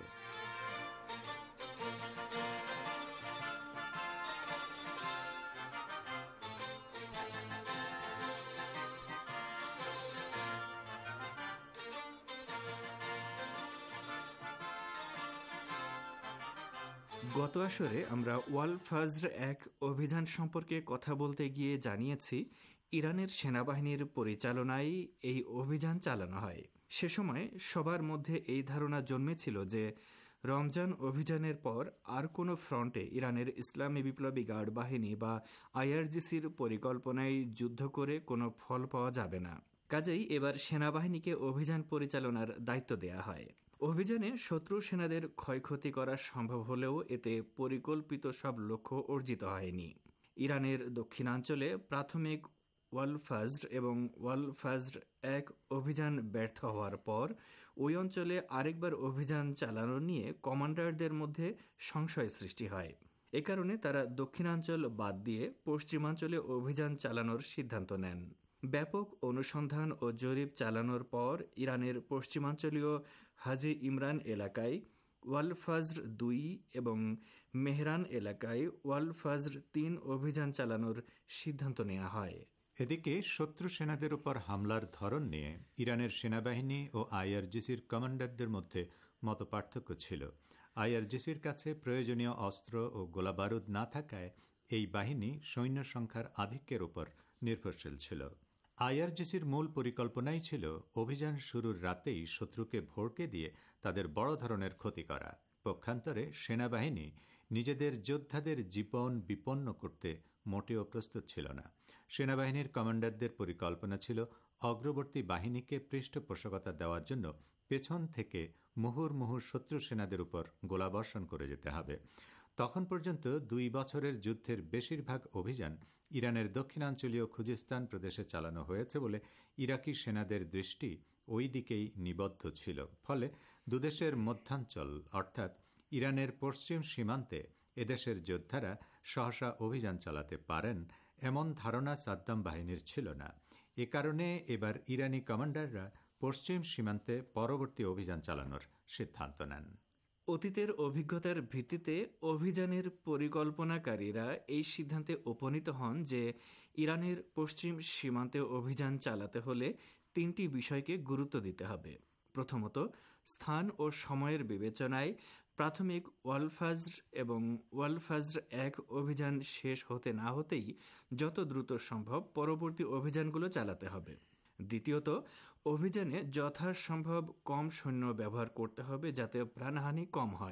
S4: গত আসরে আমরা ওয়াল ফাজর 1 অভিযান সম্পর্কে কথা বলতে গিয়ে জানিয়েছি ইরানের সেনাবাহিনীর পরিচালনায় এই অভিযান চালানো হয়। সে সময় সবার মধ্যে এই ধারণা জন্মেছিল যে রমজান অভিযানের পর আর কোনো ফ্রন্টে ইরানের ইসলামী বিপ্লবী গার্ড বাহিনী বা আইআরজিসির পরিকল্পনায় যুদ্ধ করে কোনো ফল পাওয়া যাবে না। কাজেই এবার সেনাবাহিনীকে অভিযান পরিচালনার দায়িত্ব দেয়া হয়। অভিযানে শত্রু সেনাদের ক্ষয়ক্ষতি করা সম্ভব হলেও এতে পরিকল্পিত সব লক্ষ্য অর্জিত হয়নি। ইরানের দক্ষিণাঞ্চলে প্রাথমিক ওয়াল ফাজর এবং ওয়াল ফাজর 1 অভিযান ব্যর্থ হওয়ার পর ওই অঞ্চলে আরেকবার অভিযান চালানো নিয়ে কমান্ডারদের মধ্যে সংশয় সৃষ্টি হয়। এ কারণে তারা দক্ষিণাঞ্চল বাদ দিয়ে পশ্চিমাঞ্চলে অভিযান চালানোর সিদ্ধান্ত নেন। ব্যাপক অনুসন্ধান ও জরিপ চালানোর পর ইরানের পশ্চিমাঞ্চলীয় হাজি ইমরান এলাকায় ওয়াল ফাজর 2 এবং মেহরান এলাকায় ওয়াল ফাজর 3 অভিযান চালানোর সিদ্ধান্ত নেওয়া হয়।
S2: এদিকে শত্রু সেনাদের উপর হামলার ধরন নিয়ে ইরানের সেনাবাহিনী ও আইআরজিসির কমান্ডারদের মধ্যে মতপার্থক্য ছিল। আইআরজিসির কাছে প্রয়োজনীয় অস্ত্র ও গোলাবারুদ না থাকায় এই বাহিনী সৈন্য সংখ্যার আধিক্যের উপর নির্ভরশীল ছিল। আইআরজিসির মূল পরিকল্পনাই ছিল অভিযান শুরুর রাতেই শত্রুকে ভড়কে দিয়ে তাদের বড় ধরনের ক্ষতি করা। পক্ষান্তরে সেনাবাহিনী নিজেদের যোদ্ধাদের জীবন বিপন্ন করতে মোটেও প্রস্তুত ছিল না। সেনাবাহিনীর কমান্ডারদের পরিকল্পনা ছিল অগ্রবর্তী বাহিনীকে পৃষ্ঠপোষকতা দেওয়ার জন্য পেছন থেকে মুহুর্মুহু শত্রু সেনাদের উপর গোলাবর্ষণ করে যেতে হবে। তখন পর্যন্ত 2 বছরের যুদ্ধের বেশিরভাগ অভিযান ইরানের দক্ষিণাঞ্চলীয় খুজিস্তান প্রদেশে চালানো হয়েছে বলে ইরাকি সেনাদের দৃষ্টি ওই দিকেই নিবদ্ধ ছিল। ফলে দুদেশের মধ্যাঞ্চল অর্থাৎ ইরানের পশ্চিম সীমান্তে এদেশের যোদ্ধারা সহসা অভিযান চালাতে পারেন এমন ধারণা সাদ্দাম বাহিনীর ছিল না। এ কারণে এবার ইরানি কমান্ডাররা পশ্চিম সীমান্তে পরবর্তী অভিযান চালানোর সিদ্ধান্ত নেন।
S4: অতীতের অভিজ্ঞতার ভিত্তিতে অভিযানের পরিকল্পনাকারীরা এই সিদ্ধান্তে উপনীত হন যে ইরানের পশ্চিম সীমান্তে অভিযান চালাতে হলে 3টি বিষয়কে গুরুত্ব দিতে হবে। প্রথমত, স্থান ও সময়ের বিবেচনায় প্রাথমিক ওয়াল ফাজর এবং ওয়াল ফাজর 1 অভিযান শেষ হতে না হতেই যত দ্রুত সম্ভব পরবর্তী অভিযানগুলো চালাতে হবে। দ্বিতীয়ত, অভিযানে যথাসম্ভব কম সৈন্য ব্যবহার করতে হবে যাতে প্রাণহানি কম হয়।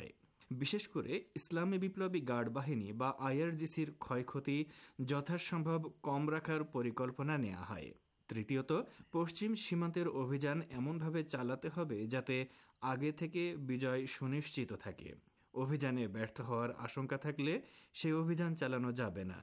S4: বিশেষ করে ইসলামী বিপ্লবী গার্ড বাহিনী বা আইআরজিসির ক্ষয়ক্ষতি যথাসম্ভব কম রাখার পরিকল্পনা নেওয়া হয়। তৃতীয়ত, পশ্চিম সীমান্তের অভিযান এমনভাবে চালাতে হবে যাতে আগে থেকে বিজয় সুনিশ্চিত থাকে। অভিযানে ব্যর্থ হওয়ার আশঙ্কা থাকলে সেই অভিযান চালানো যাবে না।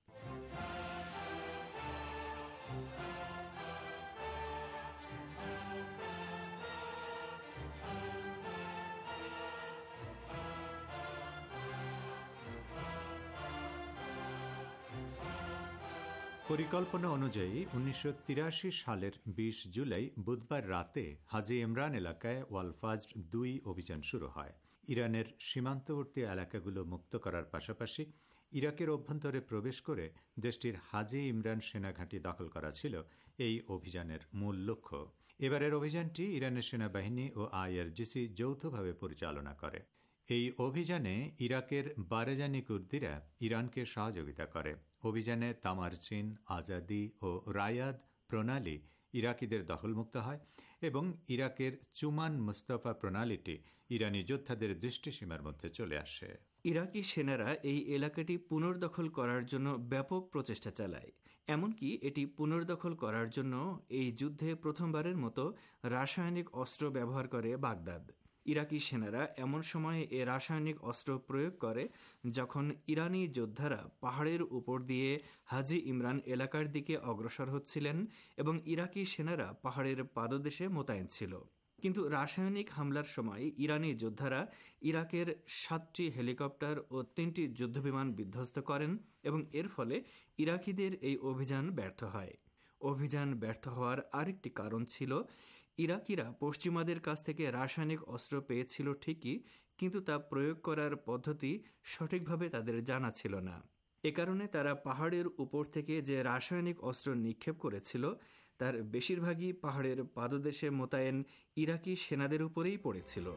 S2: পরিকল্পনা অনুযায়ী 1983 সালের 20 জুলাই বুধবার রাতে হাজি ইমরান এলাকায় ওয়ালফাজর 2 অভিযান শুরু হয়। ইরানের সীমান্তবর্তী এলাকাগুলো মুক্ত করার পাশাপাশি ইরাকের অভ্যন্তরে প্রবেশ করে দেশটির হাজি ইমরান সেনাঘাঁটি দখল করা ছিল এই অভিযানের মূল লক্ষ্য। এবারের অভিযানটি ইরানের সেনাবাহিনী ও আইআরজিসি যৌথভাবে পরিচালনা করে। এই অভিযানে ইরাকের বারেজানি কুর্দিরা ইরানকে সহযোগিতা করে। অভিযানে তামারচিন, আজাদি ও রায়াদ প্রণালী ইরাকিদের দখলমুক্ত হয় এবং ইরাকের চুমান মুস্তাফা প্রণালীটি ইরানি যোদ্ধাদের দৃষ্টিসীমার মধ্যে চলে আসে।
S4: ইরাকি সেনারা এই এলাকাটি পুনর্দখল করার জন্য ব্যাপক প্রচেষ্টা চালায়। এমনকি এটি পুনর্দখল করার জন্য এই যুদ্ধে প্রথমবারের মতো রাসায়নিক অস্ত্র ব্যবহার করে বাগদাদ। ইরাকি সেনারা এমন সময়ে এ রাসায়নিক অস্ত্র প্রয়োগ করে যখন ইরানি যোদ্ধারা পাহাড়ের উপর দিয়ে হাজি ইমরান এলাকার দিকে অগ্রসর হচ্ছিলেন এবং ইরাকি সেনারা পাহাড়ের পাদদেশে মোতায়েন ছিল। কিন্তু রাসায়নিক হামলার সময় ইরানি যোদ্ধারা ইরাকের 7টি হেলিকপ্টার ও 3টি যুদ্ধবিমান বিধ্বস্ত করেন এবং এর ফলে ইরাকিদের এই অভিযান ব্যর্থ হয়। অভিযান ব্যর্থ হওয়ার আরেকটি কারণ ছিল ইরাকিরা পশ্চিমাদের কাছ থেকে রাসায়নিক অস্ত্র পেয়েছিল ঠিকই, কিন্তু তা প্রয়োগ করার পদ্ধতি সঠিকভাবে তাদের জানা ছিল না। এ কারণে তারা পাহাড়ের উপর থেকে যে রাসায়নিক অস্ত্র নিক্ষেপ করেছিল তার বেশিরভাগই পাহাড়ের পাদদেশে মোতায়েন ইরাকি সেনাদের উপরেই পড়েছিল।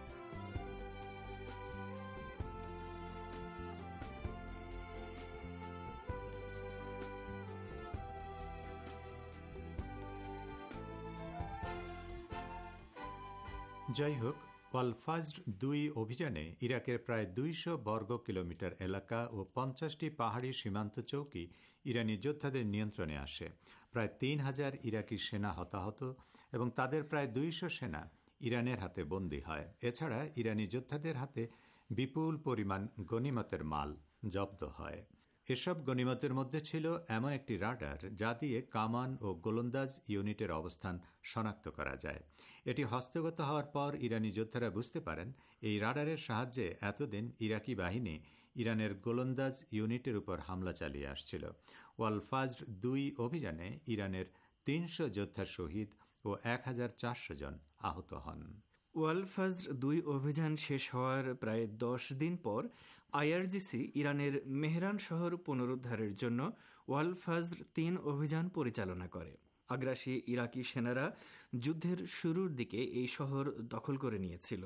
S2: যাই হোক, ওয়ালফাজর 2 অভিযানে ইরাকের প্রায় 200 বর্গ কিলোমিটার এলাকা ও 50টি পাহাড়ি সীমান্ত চৌকি ইরানি যোদ্ধাদের নিয়ন্ত্রণে আসে। প্রায় 3000 ইরাকি সেনা হতাহত এবং তাদের প্রায় 200 সেনা ইরানের হাতে বন্দী হয়। এছাড়া ইরানি যোদ্ধাদের হাতে বিপুল পরিমাণ গনিমতের মাল জব্দ হয়। এসব গনিমতের মধ্যে ছিল এমন একটি রাডার যা দিয়ে কামান ও গোলন্দাজ ইউনিটের অবস্থান শনাক্ত করা যায়। এটি হস্তগত হওয়ার পর ইরানি যোদ্ধারা বুঝতে পারেন এই রাডারের সাহায্যে এতদিন ইরাকি বাহিনী ইরানের গোলন্দাজ ইউনিটের উপর হামলা চালিয়ে আসছিল। ওয়ালফাজর 2 অভিযানে ইরানের 300 যোদ্ধা শহীদ ও 1400 জন আহত হন।
S4: ওয়ালফাজর 2 অভিযান শেষ হওয়ার প্রায় 10 দিন পর আইআরজিসি ইরানের মেহরান শহর পুনরুদ্ধারের জন্য ওয়ালফাজর 3 অভিযান পরিচালনা করে। আগ্রাসী ইরাকি সেনারা যুদ্ধের শুরুর দিকে এই শহর দখল করে নিয়েছিল।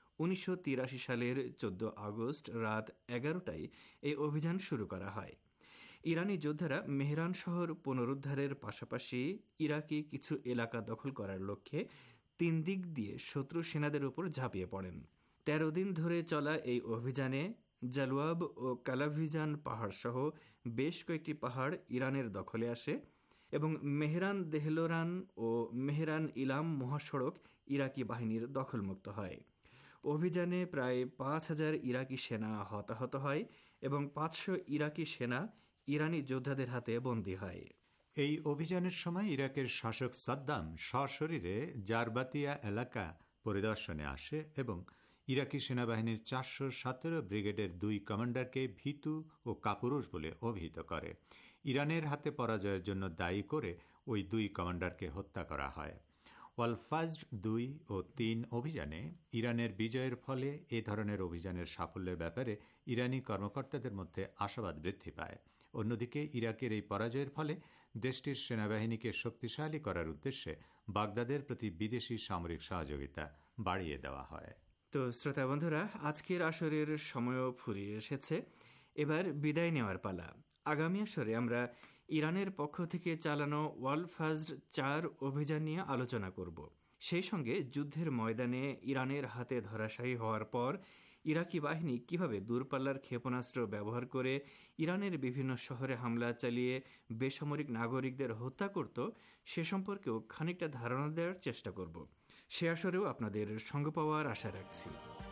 S4: 1983 সালের 14 আগস্ট রাত 11টায় এই অভিযান শুরু করা হয়। ইরানি যোদ্ধারা মেহরান শহর পুনরুদ্ধারের পাশাপাশি ইরাকি কিছু এলাকা দখল করার লক্ষ্যে 3 দিক দিয়ে শত্রু সেনাদের উপর ঝাঁপিয়ে পড়েন। 13 দিন ধরে চলা এই অভিযানে জালওয়াব ও কালাভিজান পাহাড় সহ বেশ কয়েকটি পাহাড় ইরানের দখলে আসে এবং মেহরান দেহলোরান ও মেহরান ইলাম মহাসড়ক ইরাকি বাহিনীর দখলমুক্ত হয়। অভিযানে প্রায় 5000 ইরাকি সেনা হতাহত হয় এবং 500 ইরাকি সেনা ইরানি যোদ্ধাদের হাতে বন্দী হয়।
S2: এই অভিযানের সময় ইরাকের শাসক সাদ্দাম সশরীরে জারবাতিয়া এলাকা পরিদর্শনে আসে এবং ইরাকি সেনাবাহিনীর 417 ব্রিগেডের 2 কমান্ডারকে ভীতু ও কাপুরুষ বলে অভিহিত করে। ইরানের হাতে পরাজয়ের জন্য দায়ী করে ওই 2 কমান্ডারকে হত্যা করা হয়। ওয়ালফাজর 2 ও 3 অভিযানে ইরানের বিজয়ের ফলে এ ধরনের অভিযানের সাফল্যের ব্যাপারে ইরানি কর্মকর্তাদের মধ্যে আশাবাদ বৃদ্ধি পায়। অন্যদিকে ইরাকের এই পরাজয়ের ফলে দেশটির সেনাবাহিনীকে শক্তিশালী করার উদ্দেশ্যে বাগদাদের প্রতি বিদেশি সামরিক সহযোগিতা বাড়িয়ে দেওয়া হয়।
S4: তো শ্রোতা বন্ধুরা, আজকের আসরের সময়ও ফুরিয়ে এসেছে। এবার বিদায় নেওয়ার পালা। আগামী আসরে আমরা ইরানের পক্ষ থেকে চালানো ওয়ালফাজর 4 অভিযান নিয়ে আলোচনা করব। সেই সঙ্গে যুদ্ধের ময়দানে ইরানের হাতে ধরাশায়ী হওয়ার পর ইরাকি বাহিনী কিভাবে দূরপাল্লার ক্ষেপণাস্ত্র ব্যবহার করে ইরানের বিভিন্ন শহরে হামলা চালিয়ে বেসামরিক নাগরিকদের হত্যা করত সে সম্পর্কেও খানিকটা ধারণা দেওয়ার চেষ্টা করব। সে আসরেও আপনাদের সঙ্গ পাওয়ার আশা রাখছি।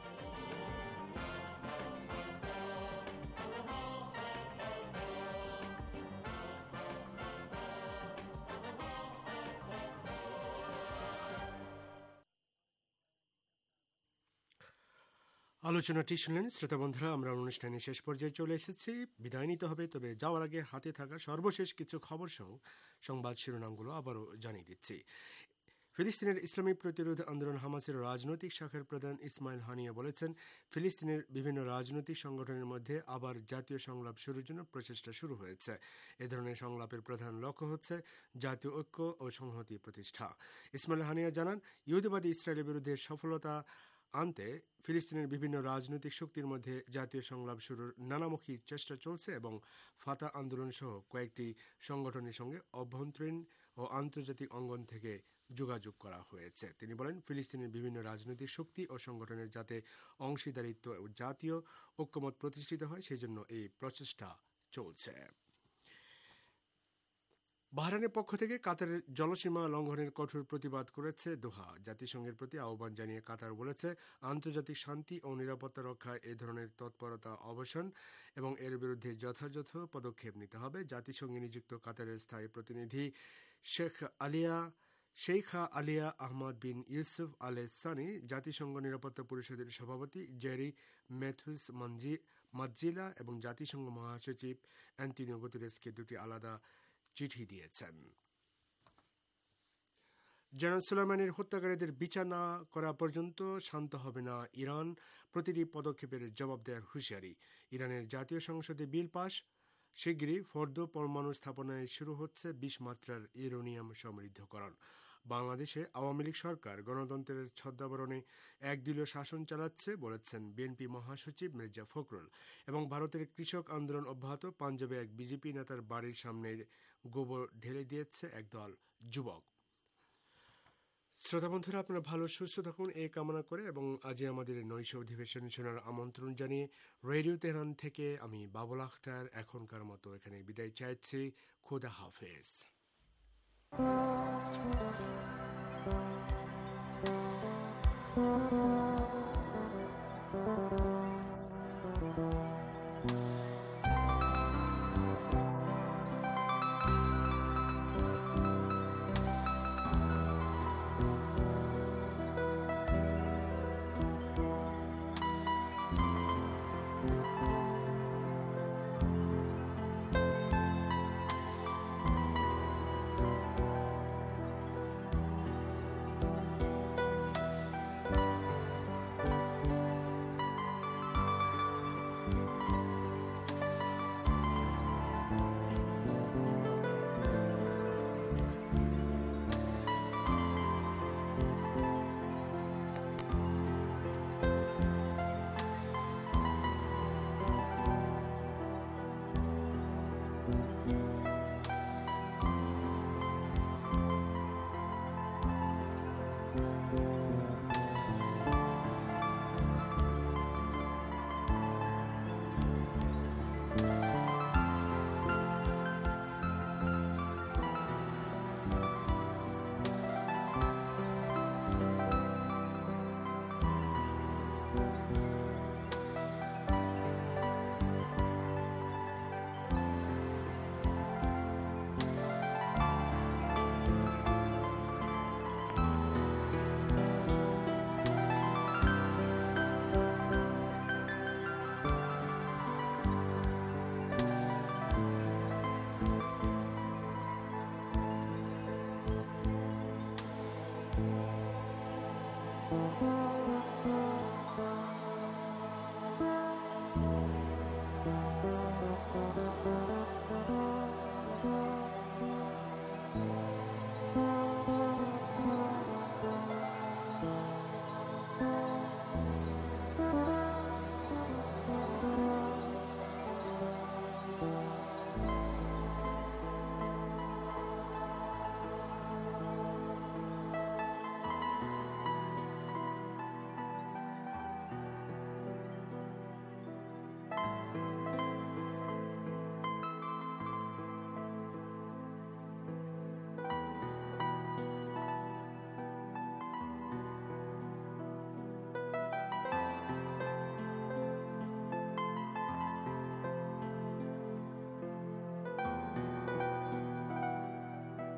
S5: আলোচনাটি শুনলেন শ্রোতা বন্ধুরা। আমরা অনুষ্ঠানের শেষ পর্যায়ে চলে এসেছি, বিদায় নিতে হবে। তবে যাওয়ার আগে হাতে থাকা সর্বশেষ কিছু খবর সহ সংবাদ শিরোনামগুলো আবারও জানিয়ে দিচ্ছি। ফিলিস্তিনের ইসলামী প্রতিরোধ আন্দোলন হামাসের রাজনৈতিক শাখার প্রধান ইসমাইল হানিয়া বলেছেন, ফিলিস্তিনের বিভিন্ন রাজনৈতিক সংগঠনের মধ্যে আবার জাতীয় সংলাপ শুরুর জন্য প্রচেষ্টা শুরু হয়েছে। এ ধরনের সংলাপের প্রধান লক্ষ্য হচ্ছে জাতীয় ঐক্য ও সংহতি প্রতিষ্ঠা। ইসমাইল হানিয়া জানান, ইহুদিবাদী ইসরায়েলের বিরুদ্ধে সফলতা আনতে ফিলিস্তিনের বিভিন্ন রাজনৈতিক শক্তির মধ্যে জাতীয় সংলাপ শুরুর নানামুখী চেষ্টা চলছে এবং ফাতা আন্দোলন সহ কয়েকটি সংগঠনের সঙ্গে অভ্যন্তরীণ ও আন্তর্জাতিক অঙ্গন থেকে যোগাযোগ করা হয়েছে। তিনি বলেন, ফিলিস্তিনের বিভিন্ন রাজনৈতিক শক্তি ও সংগঠনের যাতে অংশীদারিত্ব ও জাতীয় ঐক্যমত প্রতিষ্ঠিত হয় সেজন্য এই প্রচেষ্টা চলছে। বাহরাইনের পক্ষ থেকে কাতারের জলসীমা লঙ্ঘনের কঠোর প্রতিবাদ করেছে দোহা। জাতিসংঘের প্রতি আহ্বান জানিয়ে কাতার বলেছে, আন্তর্জাতিক শান্তি ও নিরাপত্তা রক্ষায় এ ধরনের তৎপরতা অবসান এবং এর বিরুদ্ধে যথাযথ পদক্ষেপ নিতে হবে। জাতিসংঘে নিযুক্ত কাতারের স্থায়ী প্রতিনিধি শেখা আলিয়া আহমদ বিন ইউসুফ আলে সানি, জাতিসংঘ নিরাপত্তা পরিষদের সভাপতি জেরি ম্যাথুস মাজ্জিলা এবং জাতিসংঘ মহাসচিব অ্যান্টনিও গুতেরেসকে দুটি আলাদা চিঠি দিয়েছেন। জেনারেল সুলাইমানির হত্যাকারীদের বিচার না করা পর্যন্ত শান্ত হবে না ইরান, প্রতিটি পদক্ষেপের জবাব দেওয়ার হুঁশিয়ারি। ইরানের জাতীয় সংসদে বিল পাশ, শিগগিরই ফর্দ পরমাণু স্থাপনায় শুরু হচ্ছে ২০ মাত্রার ইউরেনিয়াম সমৃদ্ধকরণ। বাংলাদেশে আওয়ামী লীগ সরকার গণতন্ত্রের ছদ্মাবরণে একদলীয় শাসন চালাচ্ছে বলেছেন বিএনপি মহাসচিব মির্জা ফখরুল। এবং ভারতের কৃষক আন্দোলন অব্যাহত, পাঞ্জাবে এক বিজেপি নেতার বাড়ির সামনে গোবর ঢেলে দিয়েছে একদল যুবক। শ্রোতা বন্ধুরা, আপনারা ভালো সুস্থ থাকুন এই কামনা করে এবং আজই আমাদের নৈশ অধিবেশন শোনার আমন্ত্রণ জানিয়ে রেডিও তেহরান থেকে আমি বাবুল আখতার এখনকার মতো এখানে বিদায় চাইছি। খোদা হাফেজ।